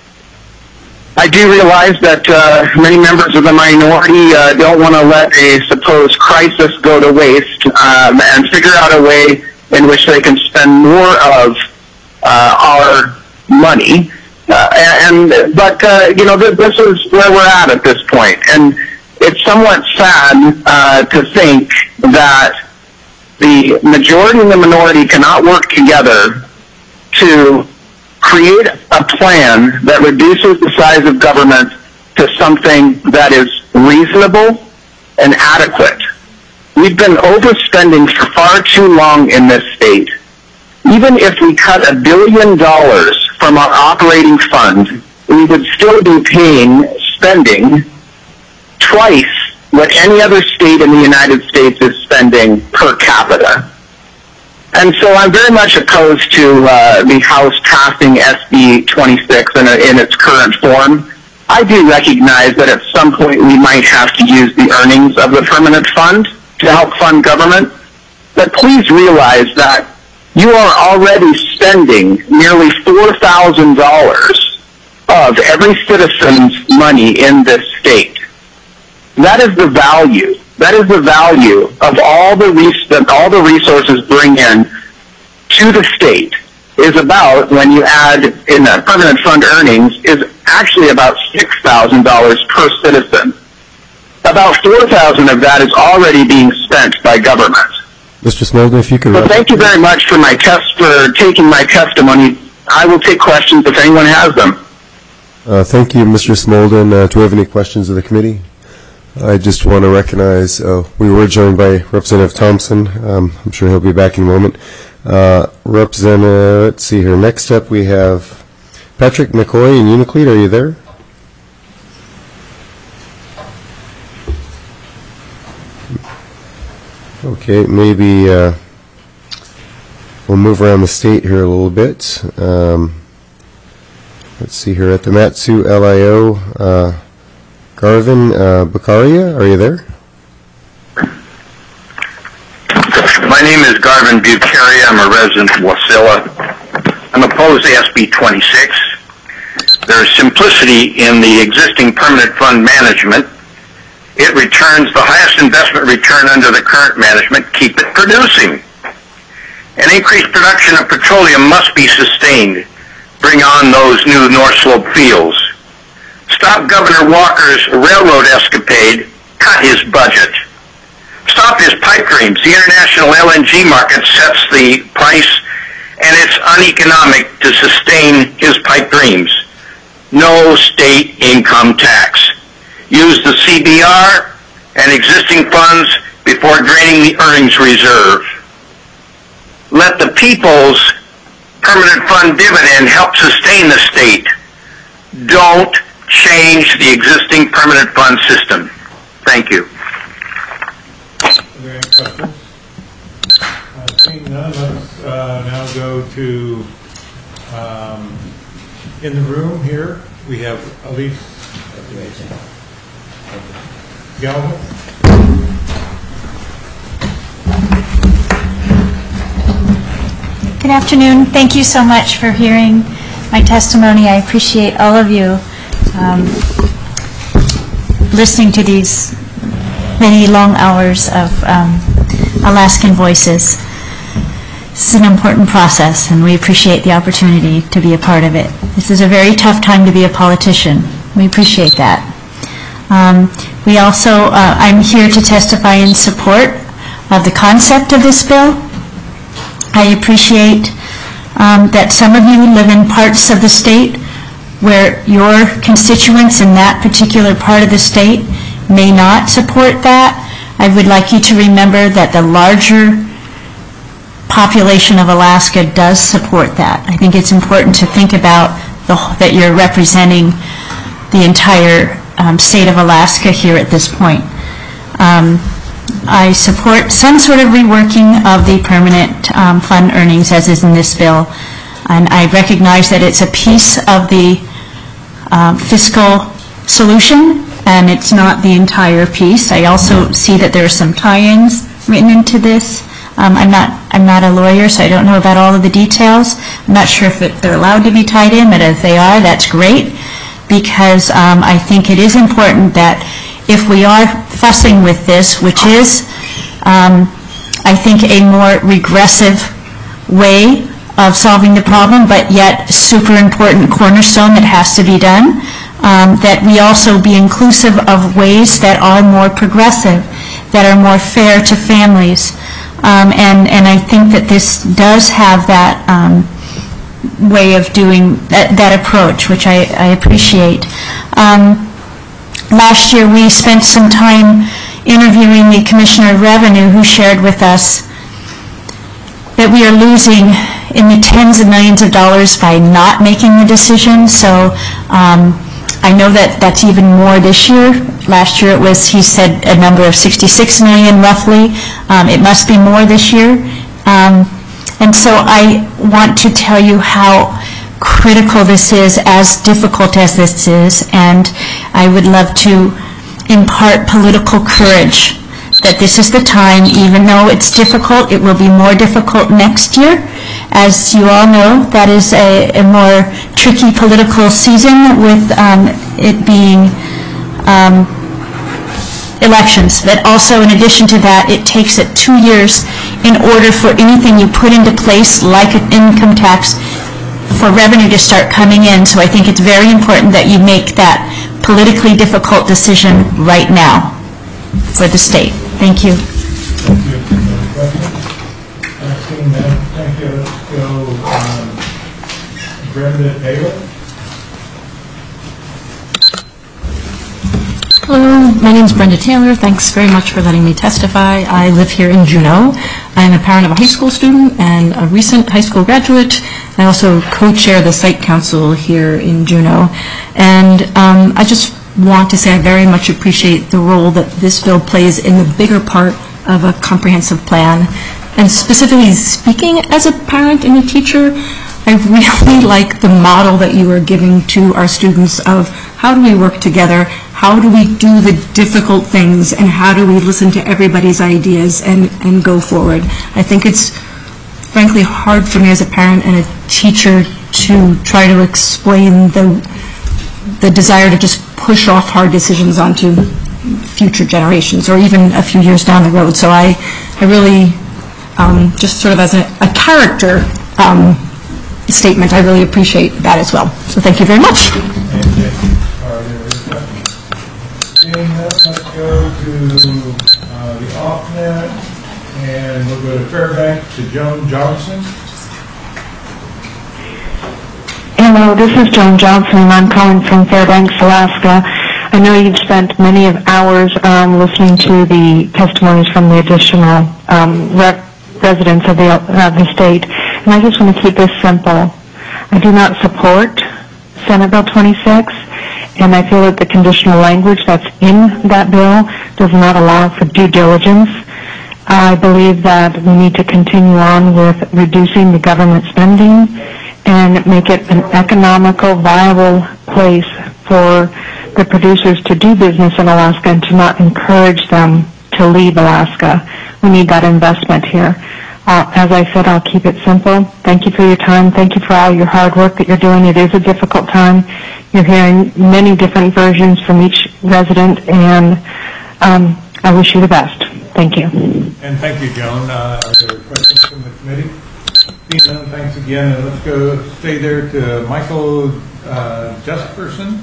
I do realize that uh, many members of the minority uh, don't want to let a supposed crisis go to waste um, and figure out a way in which they can spend more of uh, our money. Uh, and but uh, you know, th- this is where we're at at this point, and it's somewhat sad uh, to think that the majority and the minority cannot work together to create a plan that reduces the size of government to something that is reasonable and adequate. We've been overspending for far too long in this state. Even if we cut a billion dollars from our operating fund, we would still be paying spending twice what any other state in the United States is spending per capita. And so I'm very much opposed to uh, the House passing S B twenty-six in, a, in its current form. I do recognize that at some point we might have to use the earnings of the permanent fund to help fund government, but please realize that you are already spending nearly four thousand dollars of every citizen's money in this state. That is the value. That is the value of all the res- that all the resources bring in to the state is about, when you add in the permanent fund earnings, is actually about six thousand dollars per citizen. About four thousand dollars of that is already being spent by government. Mister Smolden, if you could... So thank you very much for my test for taking my testimony. I will take questions if anyone has them. Uh, thank you, Mister Smolden. Uh, do we have any questions of the committee? I just want to recognize uh, we were joined by Representative Thompson. Um, I'm sure he'll be back in a moment. Uh, Representative, let's see here. Next up we have Patrick McCoy in Unicleat, are you there? Okay, maybe uh, we'll move around the state here a little bit. Um, let's see here at the Mat-Su L I O, uh, Garvin uh, Baccaria, are you there? My name is Garvin Bucaria. I'm a resident of Wasilla. I'm opposed to S B twenty-six. There's simplicity in the existing permanent fund management. It returns the highest investment return under the current management. Keep it producing. An increased production of petroleum must be sustained. Bring on those new North Slope fields. Stop Governor Walker's railroad escapade. Cut his budget. Stop his pipe dreams. The international L N G market sets the price, and it's uneconomic to sustain his pipe dreams. No state income tax. Use the C B R and existing funds before draining the earnings reserve. Let the people's permanent fund dividend help sustain the state. Don't change the existing permanent fund system. Thank you. Are there any questions? Uh, seeing none, let's uh, now go to, um, in the room here, we have Elise Galvin. Good afternoon. Thank you so much for hearing my testimony. I appreciate all of you um, listening to these many long hours of um, Alaskan voices. This is an important process, and we appreciate the opportunity to be a part of it. This is a very tough time to be a politician. We appreciate that. Um, we also, uh, I'm here to testify in support of the concept of this bill. I appreciate um, that some of you live in parts of the state where your constituents in that particular part of the state may not support that. I would like you to remember that the larger population of Alaska does support that. I think it's important to think about the, that you're representing the entire um, state of Alaska here at this point. Um, I support some sort of reworking of the permanent um, fund earnings as is in this bill, and I recognize that it's a piece of the um, fiscal solution and it's not the entire piece. I also see that there are some tie-ins written into this. Um, I'm not I'm not a lawyer, so I don't know about all of the details. I'm not sure if it, they're allowed to be tied in, but if they are, that's great, because um, I think it is important that if we are fussing with this, which is, um, I think, a more regressive way of solving the problem, but yet super important cornerstone that has to be done, um, that we also be inclusive of ways that are more progressive, that are more fair to families. Um, and, and I think that this does have that um, way of doing that, that approach, which I, I appreciate. Um, last year we spent some time interviewing the Commissioner of Revenue, who shared with us that we are losing in the tens of millions of dollars by not making the decision. So um, I know that that's even more this year. Last year it was, he said, a number of sixty-six million roughly. Um, it must be more this year. Um, and so I want to tell you how critical this is, as difficult as this is, and I would love to impart political courage that this is the time. Even though it's difficult, it will be more difficult next year. As you all know, that is a, a more tricky political season, with um, it being um, elections. But also, in addition to that, it takes it two years in order for anything you put into place, like an income tax, for revenue to start coming in. So I think it's very important that you make that politically difficult decision right now for the state. Thank you. Thank you. I've seen that. Thank you. Let's go um, Brenda Taylor. Hello, my name is Brenda Taylor. Thanks very much for letting me testify. I live here in Juneau. I am a parent of a high school student and a recent high school graduate. I also co-chair the site council here in Juneau. And um, I just want to say I very much appreciate the role that this bill plays in the bigger part of a comprehensive plan. And specifically speaking as a parent and a teacher, I really like the model that you are giving to our students of how do we work together, how do we do the difficult things, and how do we listen to everybody's ideas and, and go forward. I think it's frankly hard for me as a parent and a teacher to try to explain the, the desire to just push off hard decisions onto future generations or even a few years down the road. So I, I really, um, just sort of as a, a character um, statement, I really appreciate that as well. So thank you very much. Seeing that, let's go to uh, the off-net, and we'll go to Fairbanks to Joan Johnson. Hello, this is Joan Johnson, and I'm calling from Fairbanks, Alaska. I know you've spent many of hours um, listening to the testimonies from the additional um, re- residents of the, of the state, and I just want to keep this simple. I do not support Senate Bill twenty-six, and I feel that the conditional language that's in that bill does not allow for due diligence. I believe that we need to continue on with reducing the government spending and make it an economical, viable place for the producers to do business in Alaska and to not encourage them to leave Alaska. We need that investment here. Uh, as I said, I'll keep it simple. Thank you for your time. Thank you for all your hard work that you're doing. It is a difficult time. You're hearing many different versions from each resident, and um, I wish you the best. Thank you. And thank you, Joan. Uh, are there questions from the committee? Seeing none, thanks again. And let's go stay there to Michael uh, Jesperson.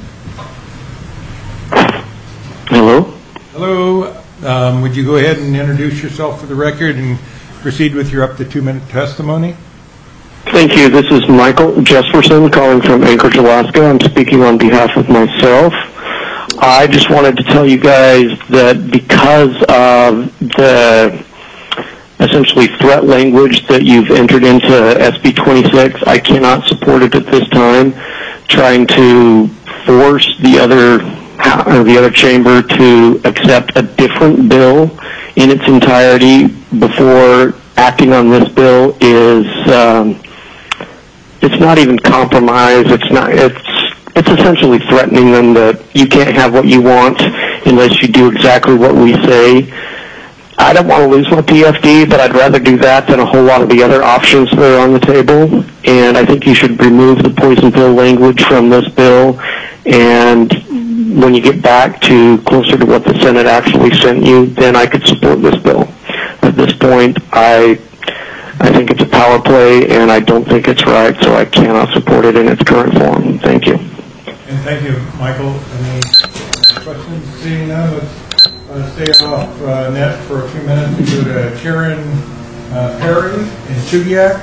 Hello. Hello. Um, would you go ahead and introduce yourself for the record and proceed with your up to two minute testimony? Thank you. This is Michael Jesperson calling from Anchorage, Alaska. I'm speaking on behalf of myself. I just wanted to tell you guys that because of the essentially threat language that you've entered into S B twenty-six, I cannot support it at this time. Trying to force the other or the other chamber to accept a different bill in its entirety before acting on this bill is um, it's not even compromise. It's not. It's it's essentially threatening them that you can't have what you want unless you do exactly what we say. I don't want to lose my P F D, but I'd rather do that than a whole lot of the other options that are on the table. And I think you should remove the poison pill language from this bill. And when you get back to closer to what the Senate actually sent you, then I could support this bill. At this point, I I think it's a power play, and I don't think it's right, so I cannot support it in its current form. Thank you. And thank you, Michael. Any questions? Seeing none, let's uh, stay off uh, net for a few minutes and go to Karen uh, Perry in Chugiak.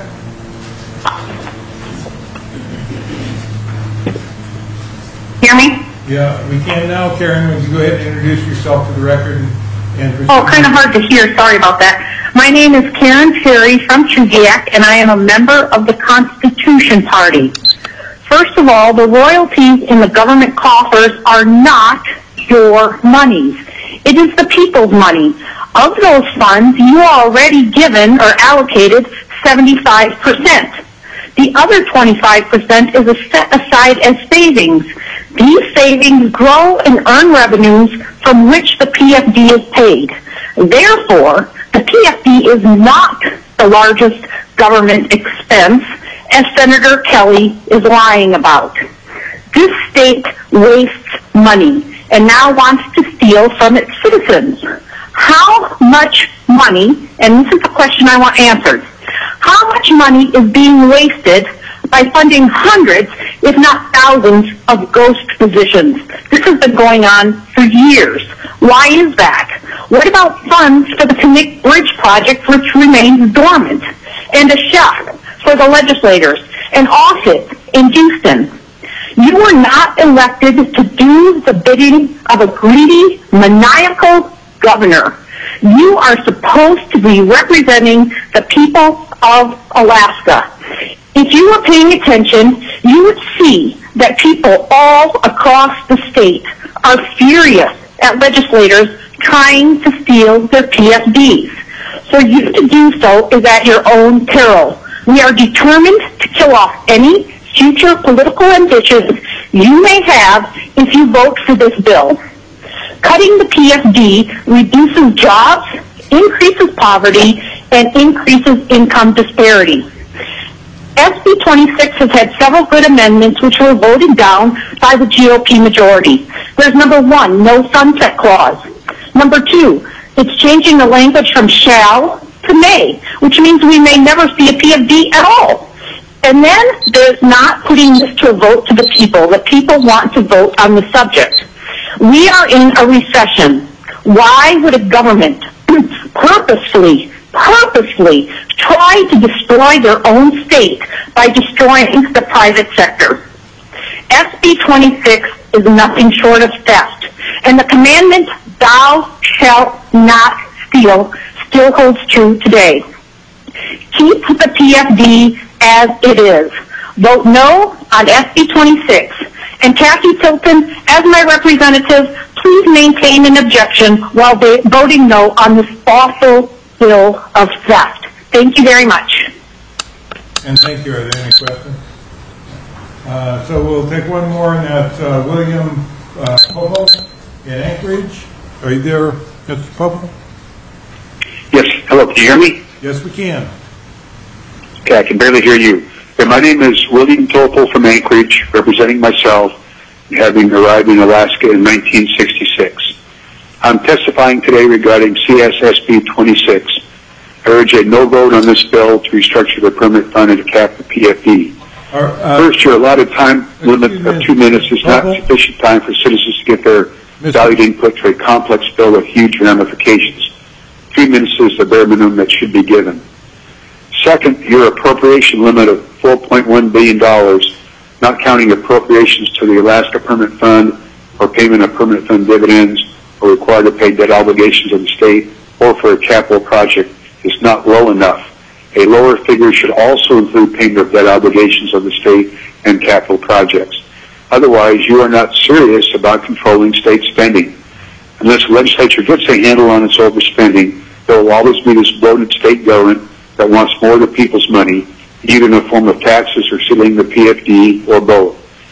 Hear me? Yeah, we can now. Karen, would you go ahead and introduce yourself for the record? And, and oh, kind of hard to hear. Sorry about that. My name is Karen Perry from Chugiak, and I am a member of the Constitution Party. First of all, the royalties in the government coffers are not your monies. It is the people's money. Of those funds, you are already given or allocated seventy-five percent. The other twenty-five percent is set aside as savings. These savings grow and earn revenues from which the P F D is paid. Therefore, the P F D is not the largest government expense, as Senator Kelly is lying about. This state wastes money and now wants to steal from its citizens. How much money, and this is the question I want answered, how much money is being wasted by funding hundreds, if not thousands, of ghost positions? This has been going on for years. Why is that? What about funds for the Connect Bridge project, which remains dormant? And a chef for the legislators, an office in Houston. You were not elected to do the bidding of a greedy, maniacal governor. You are supposed to be representing the people of Alaska. If you were paying attention, you would see that people all across the state are furious at legislators trying to steal their P F Ds. For you to do so is at your own peril. We are determined to kill off any future political ambitions you may have if you vote for this bill. Cutting the P F D reduces jobs, increases poverty, and increases income disparity. S B twenty-six has had several good amendments which were voted down by the G O P majority. There's number one, no sunset clause. Number two, it's changing the language from shall to may, which means we may never see a P F D at all. And then there's not putting this to a vote to the people. The people want to vote on the subject. We are in a recession. Why would a government purposefully, purposely try to destroy their own state by destroying the private sector? S B twenty-six is nothing short of theft. And the commandment, thou shalt not steal, still holds true today. Keep the P F D as it is. Vote no on S B twenty-six. And Kathy Tilton, as my representative, please maintain an objection while they, voting no on this awful bill of theft. Thank you very much. And thank you. Are there any questions? Uh, so we'll take one more, and that's uh, William uh, Popo in Anchorage. Are you there, Mister Popo? Yes. Hello. Can you hear me? Yes, we can. Okay, I can barely hear you. Yeah, my name is William Topol from Anchorage, representing myself, having arrived in Alaska in nineteen sixty-six. I'm testifying today regarding C S S B twenty-six. I urge a no vote on this bill to restructure the permanent fund and to cap the P F D. Our, uh, First, your allotted time limit of two minutes is not sufficient time for citizens to get their valued input to a complex bill with huge ramifications. Three minutes is the bare minimum that should be given. Second, your appropriation limit of four point one billion dollars, not counting appropriations to the Alaska Permanent Fund or payment of permanent fund dividends or required to pay debt obligations of the state or for a capital project, is not low enough. A lower figure should also include payment of debt obligations of the state and capital projects. Otherwise, you are not serious about controlling state spending. Unless the legislature gets a handle on its overspending, there will always be this bloated state government that wants more of the people's money, either in the form of taxes or sealing the P F D or both.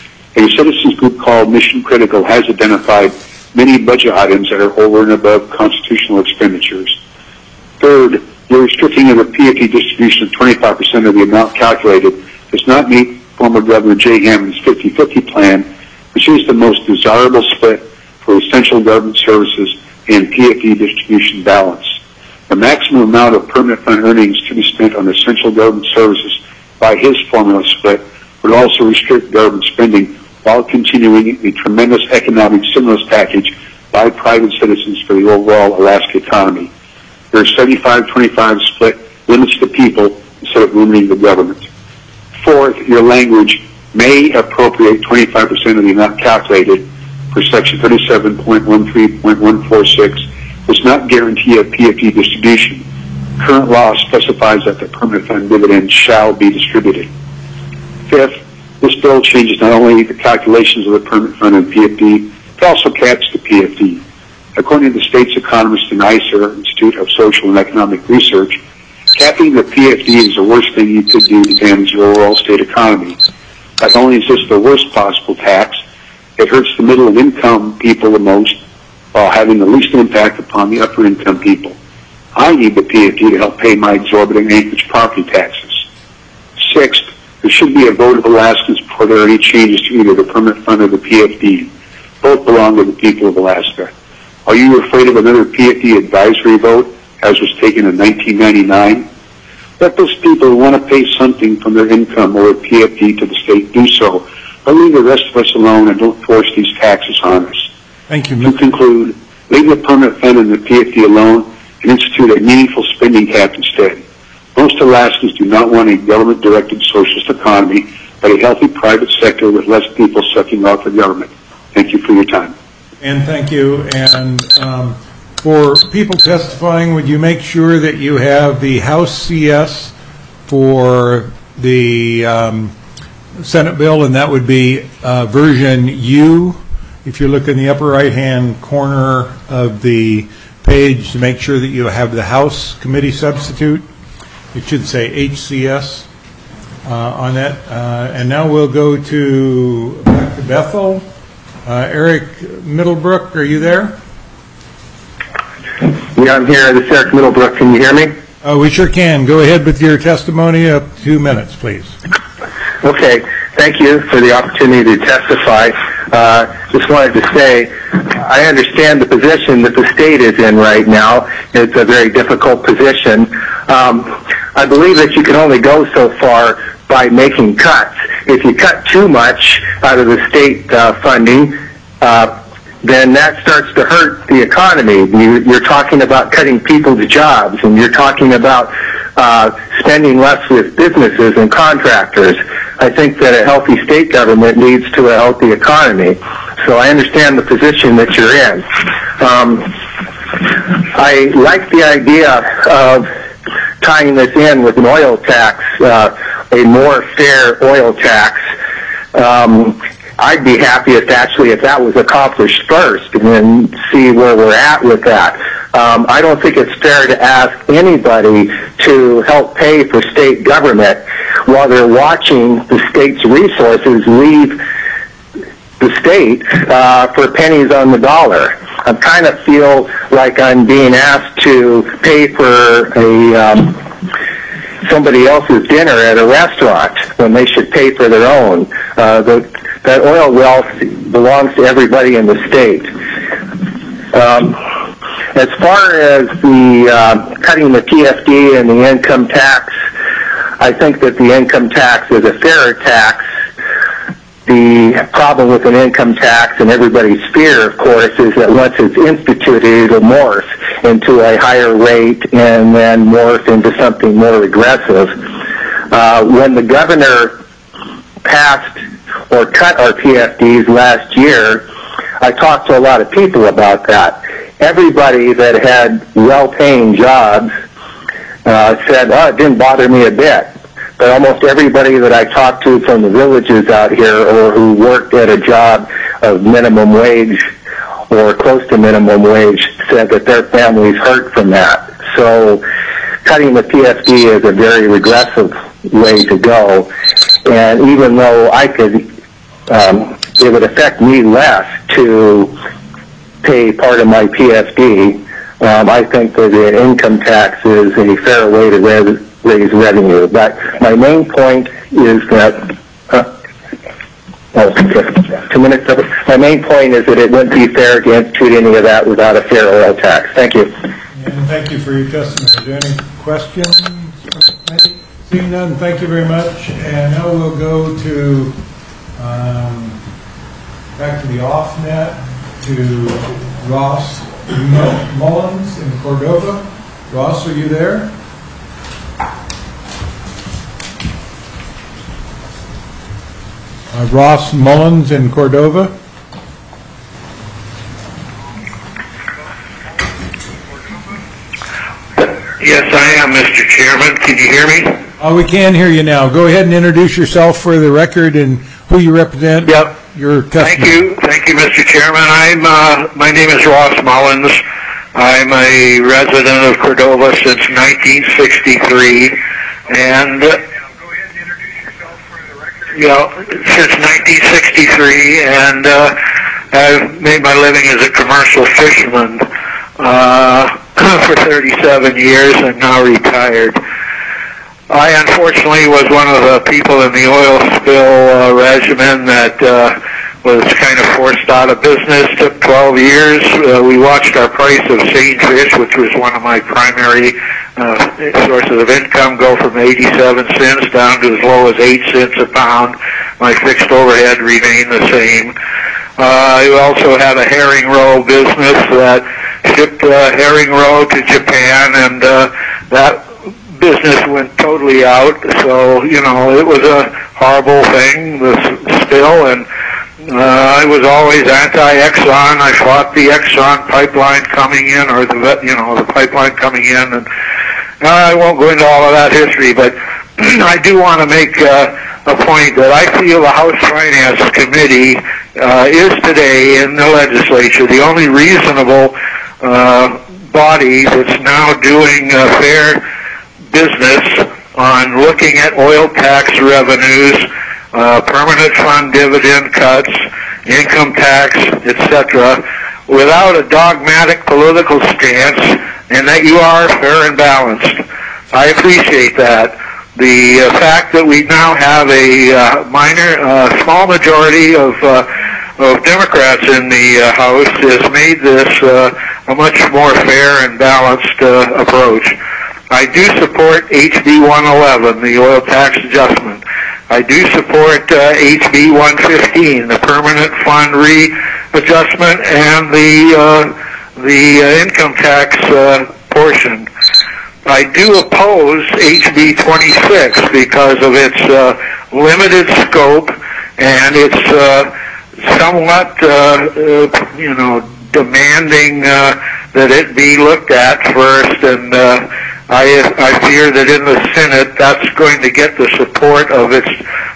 A citizens group called Mission Critical has identified many budget items that are over and above constitutional expenditures. Third, the restricting of the P F D distribution of twenty-five percent of the amount calculated does not meet former Governor Jay Hammond's fifty fifty plan, which is the most desirable split for essential government services and P F D distribution balance. The maximum amount of permanent fund earnings to be spent on essential government services by his formula split would also restrict government spending while continuing the tremendous economic stimulus package by private citizens for the overall Alaska economy. Their seventy-five twenty-five split limits the people instead of limiting the government. Fourth, your language may appropriate twenty-five percent of the amount calculated for Section thirty-seven point thirteen point one four six does not guarantee a P F D distribution. Current law specifies that the permanent fund dividend shall be distributed. Fifth, this bill changes not only the calculations of the permanent fund and P F D, but also caps the P F D. According to the state's economist in I C E R, Institute of Social and Economic Research, capping the P F D is the worst thing you could do to damage the overall state economy. Not only is this the worst possible tax, it hurts the middle and income people the most, while having the least impact upon the upper income people. I need the P F D to help pay my exorbitant Anchorage property taxes. Sixth, there should be a vote of Alaskans before there are any changes to either the permanent fund or the P F D. Both belong to the people of Alaska. Are you afraid of another P F D advisory vote, as was taken in nineteen ninety-nine? Let those people who want to pay something from their income or a P F D to the state do so, but leave the rest of us alone and don't force these taxes on us. Thank you. To conclude, leave the permanent fund and the P F D alone and institute a meaningful spending cap instead. Most Alaskans do not want a government-directed socialist economy, but a healthy private sector with less people sucking off the government. Thank you for your time. And thank you. And um, for people testifying, would you make sure that you have the House C S for the um, Senate bill, and that would be uh, version U. If you look in the upper right-hand corner of the page to make sure that you have the House committee substitute, it should say H C S uh, on that. Uh, and now we'll go to back to Bethel. Uh, Eric Middlebrook, are you there? Yeah, I'm here. This is Eric Middlebrook. Can you hear me? Oh, we sure can. Go ahead with your testimony. Up two minutes, please. Okay. Thank you for the opportunity to testify. Uh, just wanted to say, I understand the position that the state is in right now. It's a very difficult position. Um, I believe that you can only go so far by making cuts. If you cut too much out of the state uh, funding, uh, then that starts to hurt the economy. You, you're talking about cutting people's jobs, and you're talking about uh, spending less with businesses and contractors. I think that a healthy state government leads to a healthy economy. So I understand the position that you're in. Um, I like the idea of tying this in with an oil tax, uh, a more fair oil tax. Um, I'd be happiest actually if that was accomplished first and then see where we're at with that. Um, I don't think it's fair to ask anybody to help pay for state government while they're watching the state's resources leave the state uh, for pennies on the dollar. I kind of feel like I'm being asked to pay for a um, somebody else's dinner at a restaurant when they should pay for their own. Uh, the, that oil wealth belongs to everybody in the state. Um, as far as the uh, cutting the P F D and the income tax, I think that the income tax is a fairer tax. The problem with an income tax and everybody's fear, of course, is that once it's instituted, it'll morph into a higher rate and then morph into something more regressive. Uh, when the governor passed or cut our P F Ds last year, I talked to a lot of people about that. Everybody that had well-paying jobs uh, said, oh, it didn't bother me a bit. But almost everybody that I talked to from the villages out here or who worked at a job of minimum wage or close to minimum wage said that their families hurt from that. So cutting the P F D is a very regressive way to go. And even though I could, um, it would affect me less to pay part of my P F D, um, I think that the income tax is a fair way to raise, raise revenue. But my main point is that, uh, oh, okay, two minutes of it. My main point is that it wouldn't be fair to institute any of that without a fair oil tax. Thank you. And thank you for your testimony. Are there any questions? Seeing none, thank you very much. And now we'll go to um, back to the off-net to Ross Mullins in Cordova. Ross, are you there? Uh, Ross Mullins in Cordova. Yes, I am, Mister Chairman. Can you hear me? Oh, we can hear you now. Go ahead and introduce yourself for the record and who you represent. Yep. Your customer. Thank you. Thank you, Mister Chairman. I'm, uh, my name is Ross Mullins. I'm a resident of Cordova since nineteen sixty-three. And, uh, you know, since nineteen sixty-three, and uh, I've made my living as a commercial fisherman uh, for thirty-seven years. I'm now retired. I unfortunately was one of the people in the oil spill uh, regimen that uh, was kind of forced out of business. Took twelve years. Uh, we watched our price of seine fish, which was one of my primary uh, sources of income, go from eighty-seven cents down to as low as eight cents a pound. My fixed overhead remained the same. Uh, I also had a herring roe business that shipped uh, herring roe to Japan, and uh, that business went totally out. So, you know, it was a horrible thing, the spill, and uh, I was always anti-Exxon. I fought the Exxon pipeline coming in, or the, you know, the pipeline coming in, and uh, I won't go into all of that history, but I do want to make uh, a point that I feel the House Finance Committee uh, is today in the legislature the only reasonable uh, body that's now doing uh, fair business on looking at oil tax revenues, uh, permanent fund dividend cuts, income tax, et cetera, without a dogmatic political stance, and that you are fair and balanced. I appreciate that. The uh, fact that we now have a uh, minor, uh, small majority of uh, of Democrats in the uh, House has made this uh, a much more fair and balanced uh, approach. I do support H B one eleven, the oil tax adjustment. I do support uh, H B one fifteen, the permanent fund readjustment, and the uh, the uh, income tax uh, portion. I do oppose H B twenty-six because of its uh, limited scope and its uh, somewhat, uh, uh, you know, demanding uh, that it be looked at first, and uh, I, I fear that in the Senate that's going to get the support of its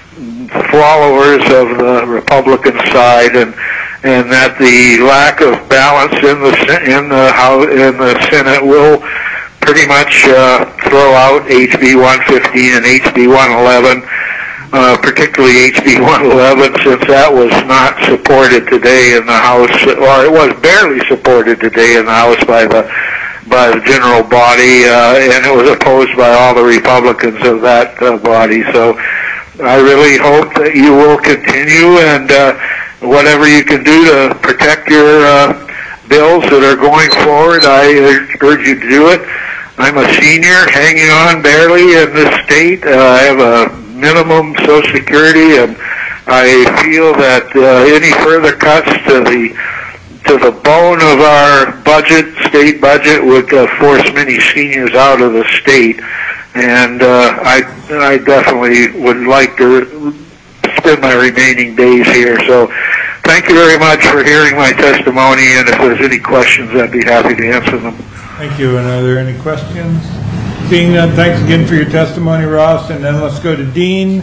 followers of the Republican side, and and that the lack of balance in the in the House in the Senate will pretty much uh, throw out H B one fifteen and H B one eleven, uh, particularly H B one eleven, since that was not supported today in the House, or it was barely supported today in the House by the by the general body, uh, and it was opposed by all the Republicans of that uh, body. So I really hope that you will continue, and uh, whatever you can do to protect your uh, bills that are going forward, I urge you to do it. I'm a senior, hanging on barely in this state. Uh, I have a minimum Social Security, and I feel that uh, any further cuts to the to the bone of our budget, state budget, would uh, force many seniors out of the state. And uh, I, I definitely would like to spend my remaining days here. So thank you very much for hearing my testimony, and if there's any questions, I'd be happy to answer them. Thank you. And are there any questions? Seeing none, thanks again for your testimony, Ross. And then let's go to Dean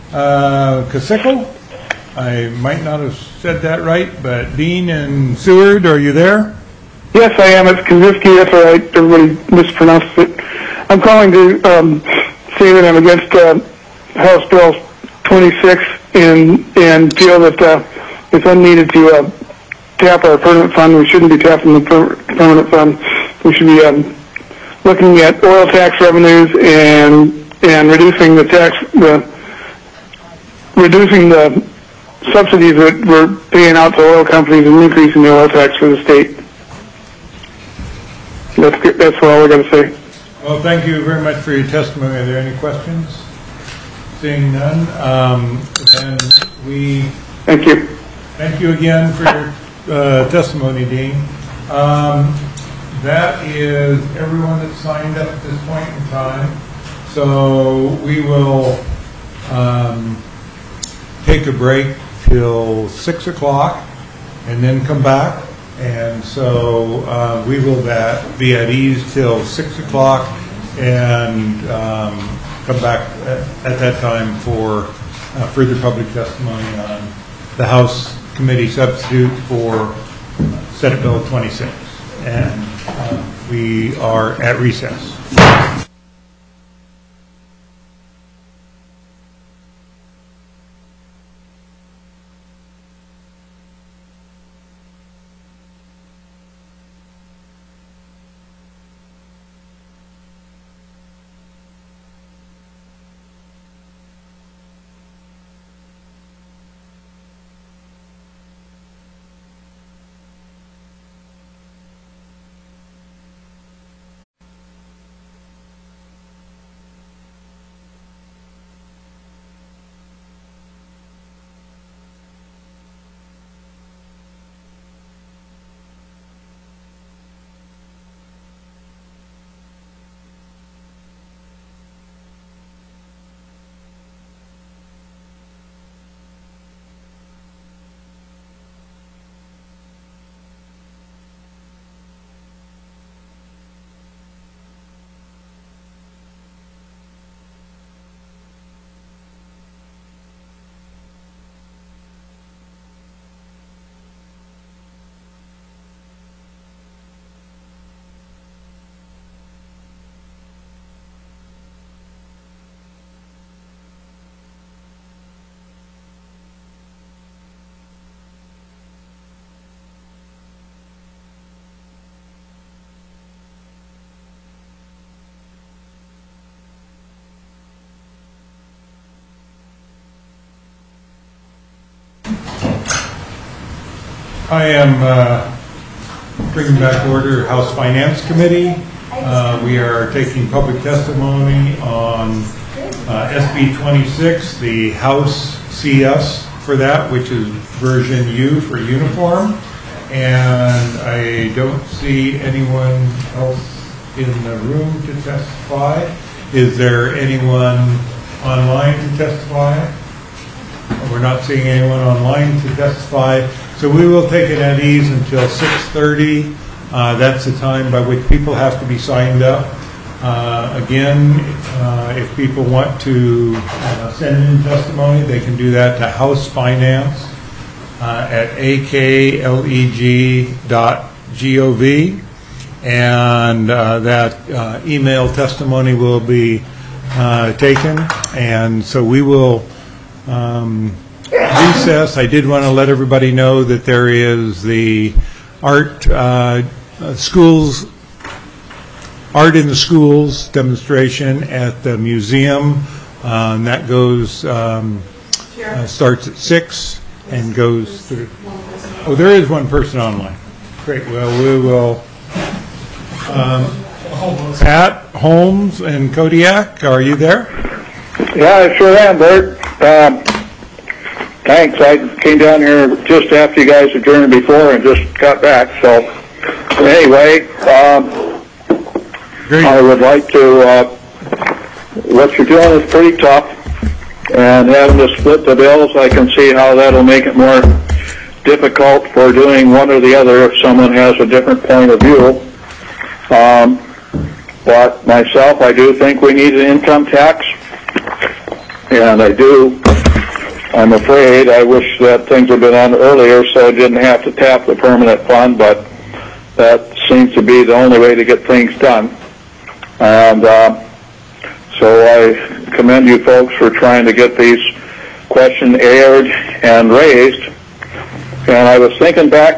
uh, Kasickle. I might not have said that right, but Dean and Seward, are you there? Yes, I am. It's Kaczynski. That's all right. Everybody mispronounced it. I'm calling to um, say that I'm against uh, House Bill twenty-six and and feel that uh, it's unneeded to uh, tap our permanent fund. We shouldn't be tapping the per- permanent fund. We should be um, looking at oil tax revenues and and reducing the tax the reducing the subsidies that we're paying out to oil companies and increasing the oil tax for the state. That's good. That's all we're going to say. Well, thank you very much for your testimony. Are there any questions? Seeing none, um, then we thank you. Thank you again for your uh, testimony, Dean. Um, that is everyone that's signed up at this point in time. So we will um, take a break till six o'clock and then come back. And so uh, we will that be at ease till six o'clock and um, come back at, at that time for uh, further public testimony on the House Committee substitute for Senate Bill twenty-six. And uh, we are at recess. I am uh, bringing back order House Finance Committee. Uh, we are taking public testimony on uh, S B twenty-six, the House C S for that, which is version U for uniform. And I don't see anyone else in the room to testify. Is there anyone online to testify? We're not seeing anyone online to testify. So we will take it at ease until six thirty. Uh, that's the time by which people have to be signed up. Uh, again, uh, if people want to uh, send in testimony, they can do that to House Finance uh, at a k leg dot gov. And uh, that uh, email testimony will be uh, taken. And so we will um, recess. I did want to let everybody know that there is the art uh, schools, art in the schools demonstration at the museum. Uh, and that goes, um, uh, starts at six and goes through. Oh, there is one person online. Great. Well, we will. Um, Pat Holmes and Kodiak, are you there? Yeah, I sure am, Bert. Um, thanks. I came down here just after you guys adjourned before and just got back. So anyway, um, I would like to, uh, what you're doing is pretty tough, and having to split the bills, I can see how that'll make it more difficult for doing one or the other if someone has a different point of view. Um, but myself, I do think we need an income tax, and I do, I'm afraid, I wish that things had been on earlier so I didn't have to tap the permanent fund, but that seems to be the only way to get things done. And uh, so I commend you folks for trying to get these questions aired and raised. And I was thinking back,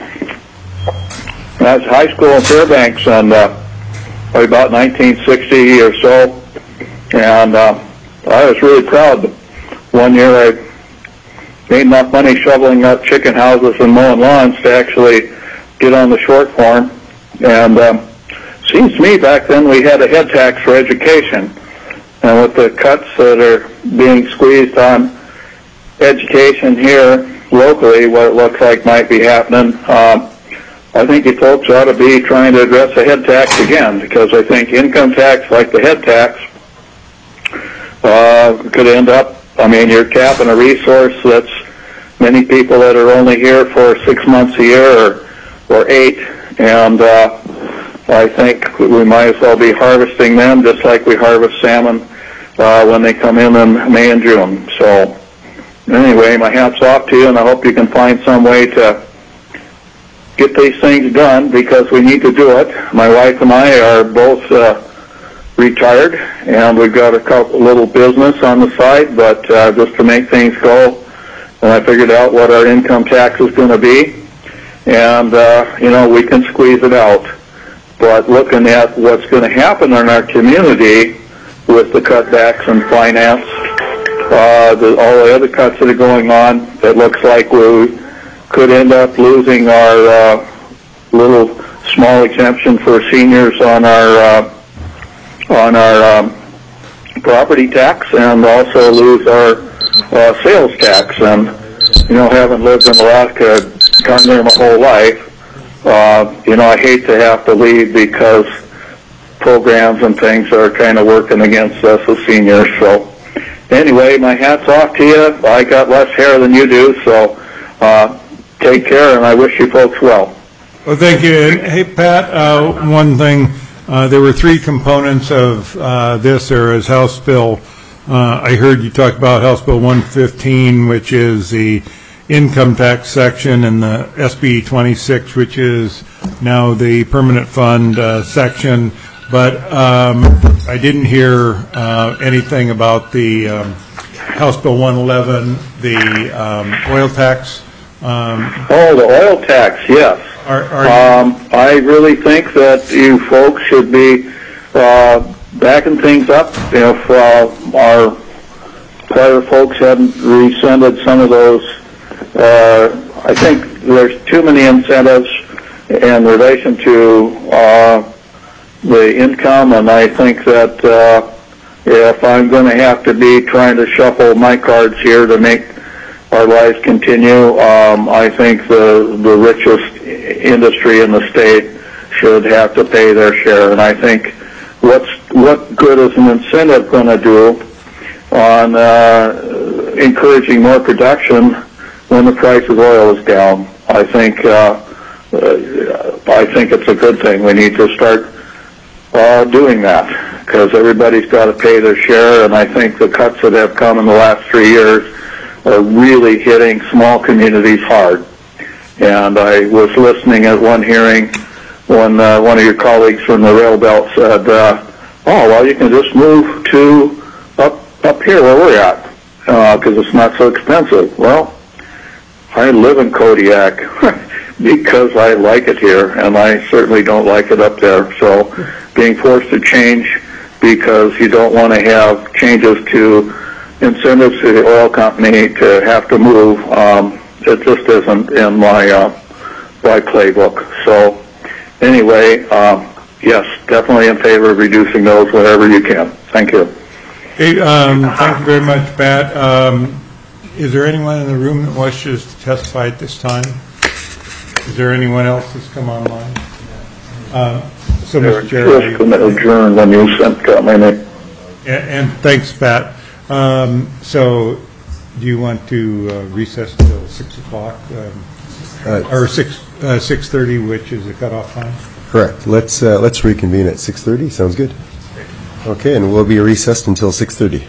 when I was in high school in Fairbanks, and uh, probably about nineteen sixty or so, and uh, I was really proud. One year I made enough money shoveling up chicken houses and mowing lawns to actually get on the short form. And um, seems to me back then we had a head tax for education, and with the cuts that are being squeezed on education here locally, what it looks like might be happening, um, I think you folks ought to be trying to address the head tax again, because I think income tax, like the head tax, uh, could end up, I mean, you're capping a resource that's many people that are only here for six months a year or, or eight, and uh, I think we might as well be harvesting them just like we harvest salmon uh, when they come in in May and June. So anyway, my hat's off to you, and I hope you can find some way to get these things done, because we need to do it. My wife and I are both uh, retired, and we've got a couple little business on the side, but uh, just to make things go, and I figured out what our income tax is going to be, and uh, you know, we can squeeze it out. But looking at what's going to happen in our community with the cutbacks in finance, uh, the, all the other cuts that are going on, it looks like we could end up losing our uh, little small exemption for seniors on our uh, on our um, property tax, and also lose our uh, sales tax. And you know, having lived in Alaska, gone there my whole life, uh, you know, I hate to have to leave because programs and things are kind of working against us as seniors. So anyway, my hat's off to you. I got less hair than you do, so. Uh, Take care, and I wish you folks well. Well, thank you. And, hey, Pat, uh, one thing, uh, there were three components of uh, this. There is House Bill, uh, I heard you talk about House Bill one fifteen, which is the income tax section, and the S B twenty-six, which is now the permanent fund uh, section. But um, I didn't hear uh, anything about the um, House Bill one eleven, the um, oil tax. Um, oh, the oil tax, yes. Are, are um, I really think that you folks should be uh, backing things up. If uh, our prior folks hadn't rescinded some of those uh, I think there's too many incentives in relation to uh, the income, and I think that uh, if I'm going to have to be trying to shuffle my cards here to make our lives continue, um, I think the the richest industry in the state should have to pay their share. And I think what's what good is an incentive going to do on uh, encouraging more production when the price of oil is down? I think uh, uh, I think it's a good thing. We need to start uh, doing that because everybody's got to pay their share. And I think the cuts that have come in the last three years are really hitting small communities hard. And I was listening at one hearing when uh, one of your colleagues from the rail belt said, uh, "Oh, well, you can just move to up up here where we're at because uh, it's not so expensive." Well, I live in Kodiak because I like it here, and I certainly don't like it up there. So being forced to change because you don't want to have changes to incentives to the oil company to have to move, um, it just isn't in my uh, my playbook. So anyway, um, yes, definitely in favor of reducing those wherever you can. Thank you. Hey, um, thank you very much, Pat. Um, is there anyone in the room that wishes to testify at this time? Is there anyone else that's come online? Uh, so, Mister Chair, just going to adjourn when you sent my name. And, and thanks, Pat. Um, so, do you want to uh, recess until six o'clock, um, uh, or six uh, six thirty, which is the cutoff time? Correct. Let's uh, let's reconvene at six thirty. Sounds good. Okay, and we'll be recessed until six thirty.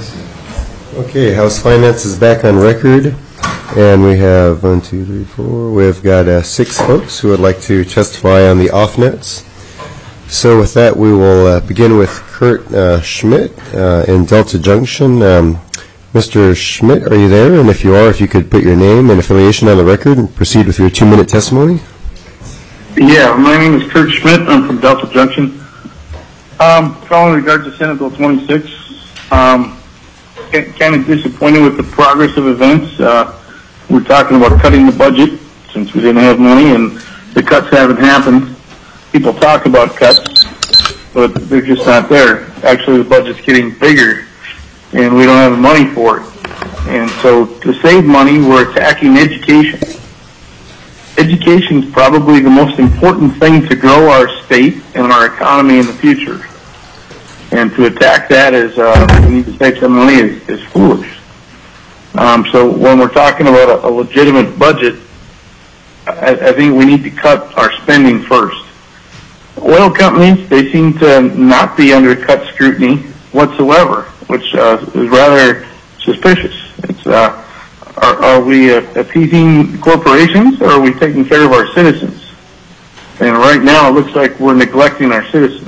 Okay, House Finance is back on record, and we have one, two, three, four. We've got uh, six folks who would like to testify on the off-nets. So with that, we will uh, begin with Kurt uh, Schmidt uh, in Delta Junction. Um, Mister Schmidt, are you there? And if you are, if you could put your name and affiliation on the record and proceed with your two-minute testimony. Yeah, my name is Kurt Schmidt. I'm from Delta Junction. Um, calling in regards to Senate Bill twenty-six. Um, kind of disappointed with the progress of events. Uh, we're talking about cutting the budget since we didn't have money, and the cuts haven't happened. People talk about cuts, but they're just not there. Actually, the budget's getting bigger, and we don't have the money for it. And so to save money, we're attacking education. Education is probably the most important thing to grow our state and our economy in the future. And to attack that as uh, we need to save some money is, is foolish. Um, so when we're talking about a, a legitimate budget, I, I think we need to cut our spending first. Oil companies, they seem to not be under cut scrutiny whatsoever, which uh, is rather suspicious. It's, uh, are, are we uh, appeasing corporations, or are we taking care of our citizens? And right now it looks like we're neglecting our citizens.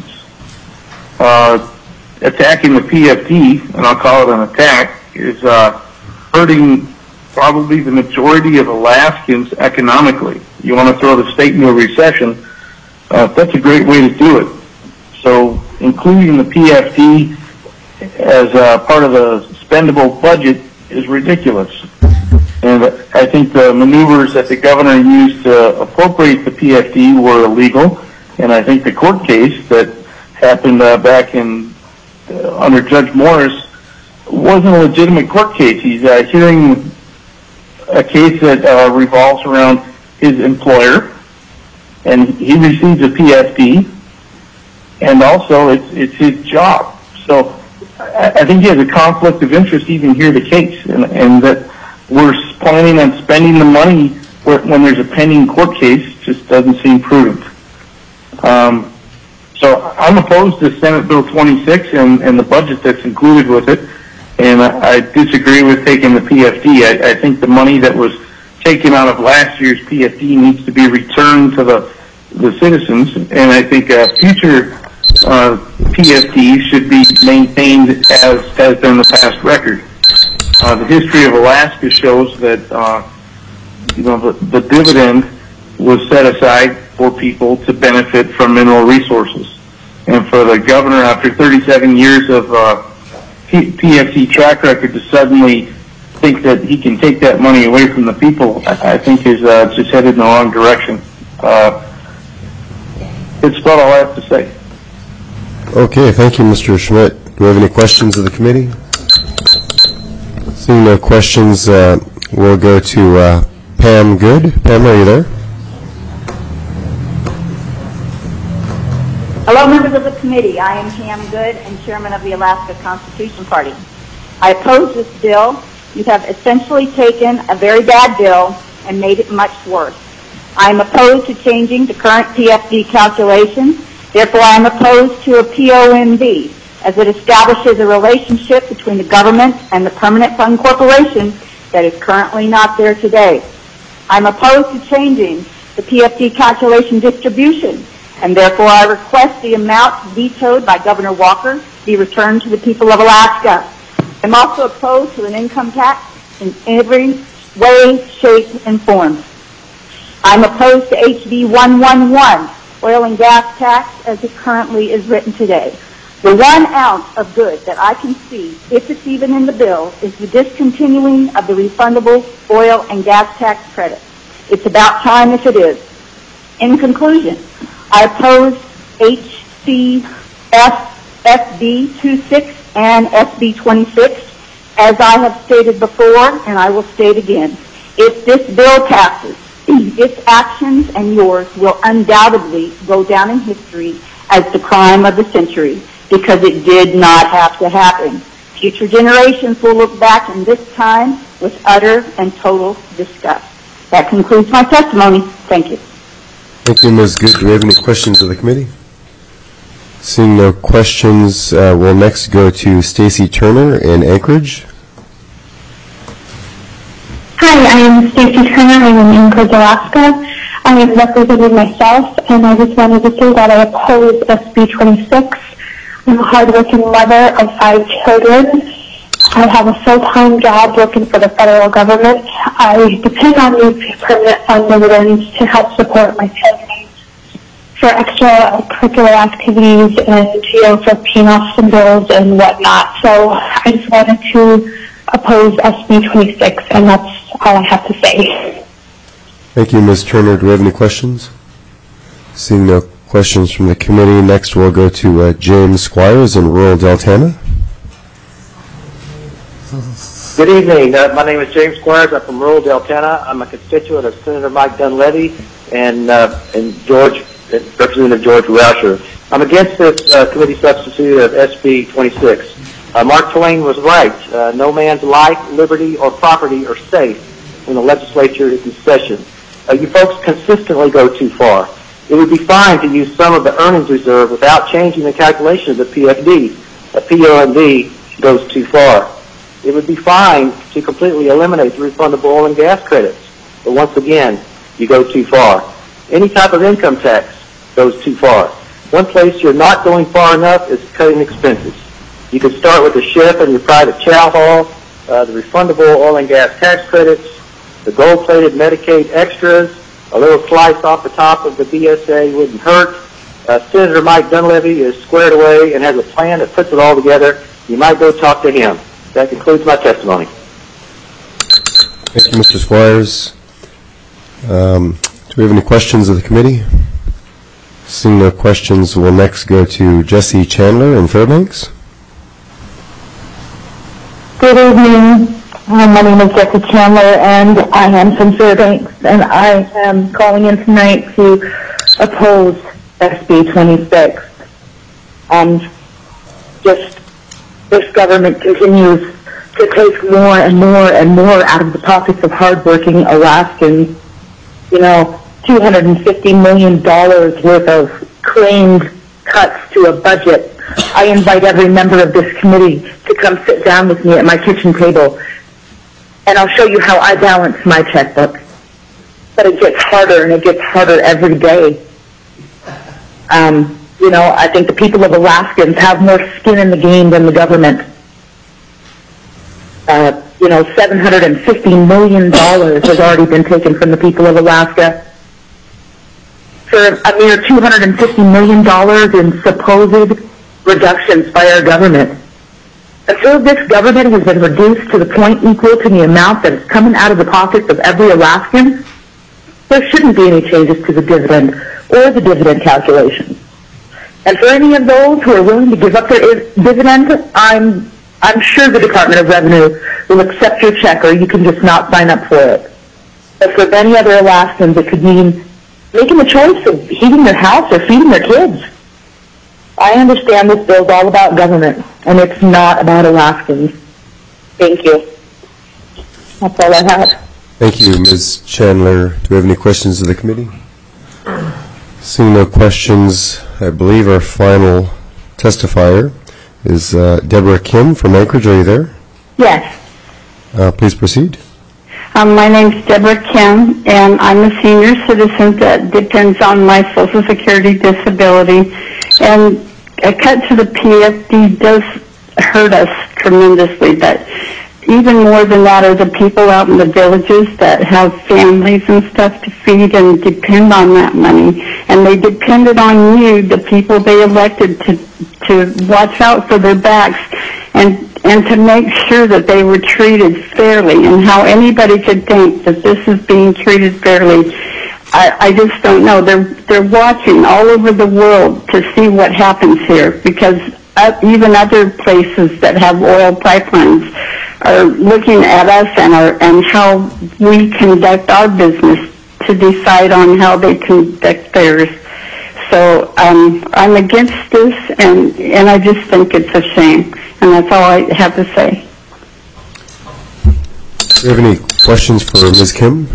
Uh, attacking the P F D, and I'll call it an attack, is uh, hurting probably the majority of Alaskans economically. You want to throw the state into a recession, uh, that's a great way to do it. So including the P F D as uh, part of the spendable budget is ridiculous. And I think the maneuvers that the governor used to appropriate the P F D were illegal, and I think the court case that happened uh, back in uh, under Judge Morris wasn't a legitimate court case. He's uh, hearing a case that uh, revolves around his employer, and he receives a P F D, and also it's it's his job. So I, I think he has a conflict of interest to even hear the case, and, and that we're planning on spending the money where, when there's a pending court case just doesn't seem prudent. Um, so I'm opposed to Senate Bill twenty-six and, and the budget that's included with it, and I, I disagree with taking the P F D. I, I think the money that was taken out of last year's P F D needs to be returned to the the citizens, and I think uh, future uh, P F Ds should be maintained as has been the past record. Uh, the history of Alaska shows that uh, you know the, the dividend was set aside for people to benefit from mineral resources, and for the governor, after thirty-seven years of uh, P- PFD track record, to suddenly think that he can take that money away from the people, I, I think is uh, just headed in the wrong direction. Uh, it's about all I have to say. Okay, thank you, Mister Schmidt. Do we have any questions of the committee? Seeing no questions, uh, we'll go to uh, Pam Good. Pam, are you there? Hello, members of the committee. I am Pam Good and chairman of the Alaska Constitution Party. I oppose this bill. You have essentially taken a very bad bill and made it much worse. I am opposed to changing the current P F D calculations. Therefore, I am opposed to a P O M B, as it establishes a relationship between the government and the permanent fund corporation that is currently not there today. I'm opposed to changing the P F D calculation distribution, and therefore I request the amount vetoed by Governor Walker be returned to the people of Alaska. I'm also opposed to an income tax in every way, shape, and form. I'm opposed to H B one eleven, oil and gas tax, as it currently is written today. The one ounce of good that I can see, if it's even in the bill, is the discontinuing of the refundable oil and gas tax credit. It's about time if it is. In conclusion, I oppose H C F S B twenty-six and S B twenty-six, as I have stated before, and I will state again. If this bill passes, its actions and yours will undoubtedly go down in history as the crime of the century, because it did not have to happen. Future generations will look back in this time with utter and total disgust. That concludes my testimony. Thank you. Thank you, Miz Good. Do we have any questions of the committee? Seeing no questions, uh, we'll next go to Stacy Turner in Anchorage. Hi, I am Stacy Turner. I'm in Anchorage, Alaska. I am representing myself, and I just wanted to say that I oppose S B twenty-six. I'm a hardworking mother of five children. I have a full-time job working for the federal government. I depend on these permanent fund dividends to help support my children for extracurricular activities and, you know, for paying off some bills and whatnot. So I just wanted to oppose S B twenty-six, and that's all I have to say. Thank you, Miz Turner. Do we have any questions? Seeing no questions from the committee, next we'll go to uh, James Squires in rural Deltana. Good evening. Uh, my name is James Squires. I'm from rural Deltana. I'm a constituent of Senator Mike Dunleavy and uh, and George, uh, Representative George Rauscher. I'm against this uh, committee substitute of S B twenty-six. Uh, Mark Twain was right. Uh, no man's life, liberty, or property are safe when the legislature is in session. Uh, you folks consistently go too far. It would be fine to use some of the earnings reserve without changing the calculation of the P F D. A P O M D goes too far. It would be fine to completely eliminate the refundable oil and gas credits. But once again, you go too far. Any type of income tax goes too far. One place you're not going far enough is cutting expenses. You could start with the chef in your private chow hall, uh, the refundable oil and gas tax credits, the gold-plated Medicaid extras, a little slice off the top of the B S A wouldn't hurt. Uh, Senator Mike Dunleavy is squared away and has a plan that puts it all together. You might go talk to him. That concludes my testimony. Thank you, Mister Squires. Um, do we have any questions of the committee? Seeing no questions, we'll next go to Jesse Chandler in Fairbanks. Good evening. Uh, my name is Jesse Chandler, and I am from Fairbanks, and I am calling in tonight to oppose S B twenty-six. Um, just this government continues to take more and more and more out of the pockets of hardworking Alaskans. You know, two hundred fifty million dollars worth of claimed cuts to a budget. I invite every member of this committee to come sit down with me at my kitchen table, and I'll show you how I balance my checkbook. But it gets harder, and it gets harder every day. Um, you know, I think the people of Alaskans have more skin in the game than the government. Uh, you know, seven hundred fifty million dollars has already been taken from the people of Alaska for a mere two hundred fifty million dollars in supposed reductions by our government. Until this government has been reduced to the point equal to the amount that is coming out of the pockets of every Alaskan, there shouldn't be any changes to the dividend or the dividend calculation. And for any of those who are willing to give up their dividend, I'm I'm sure the Department of Revenue will accept your check, or you can just not sign up for it. But for many other Alaskans, it could mean making the choice of heating their house or feeding their kids. I understand this bill is all about government, and it's not about Alaskans. Thank you. That's all I have. Thank you, Miz Chandler. Do we have any questions of the committee? Seeing no questions, I believe our final testifier is uh, Deborah Kim from Anchorage. Are you there? Yes. Uh, please proceed. Um, my name's Deborah Kim, and I'm a senior citizen that depends on my Social Security disability. And a cut to the P F D does hurt us tremendously, but even more than that are the people out in the villages that have families and stuff to feed and depend on that money. And they depended on you, the people they elected, to to watch out for their backs and and to make sure that they were treated fairly. And how anybody could think that this is being treated fairly, I, I just don't know. They're they're watching all over the world to see what happens here, because uh, even other places that have oil pipelines are looking at us and our and how we conduct our business to decide on how they conduct theirs. So um, I'm against this, and, and I just think it's a shame. And that's all I have to say. Do you have any questions for Miz Kim?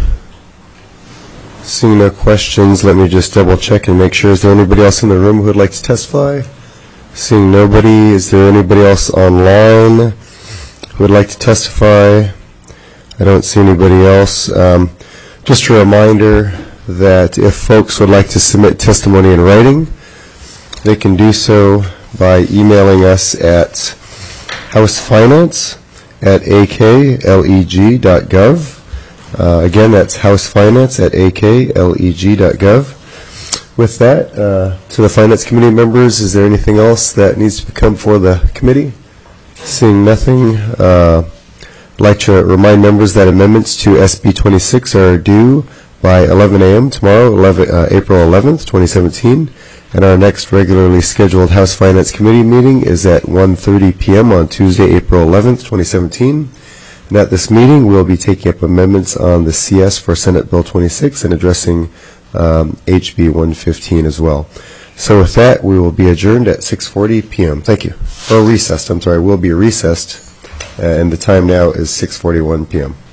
Seeing no questions, let me just double check and make sure. Is there anybody else in the room who would like to testify? Seeing nobody, is there anybody else online who would like to testify? I don't see anybody else. Um, just a reminder that if folks would like to submit testimony in writing, they can do so by emailing us at housefinance at a k leg dot gov. Uh, again, that's housefinance at a k leg dot gov. With that, uh, to the Finance Committee members, is there anything else that needs to come before the committee? Seeing nothing, uh, I'd like to remind members that amendments to S B twenty-six are due by eleven a.m. tomorrow, eleven, uh, April eleventh, twenty seventeen, and our next regularly scheduled House Finance Committee meeting is at one thirty p.m. on Tuesday, April eleventh, twenty seventeen. And at this meeting, we'll be taking up amendments on the C S for Senate Bill twenty-six and addressing um, H B one fifteen as well. So with that, we will be adjourned at six forty p.m. Thank you. Or recessed, I'm sorry, we'll be recessed, uh, and the time now is six forty-one p.m.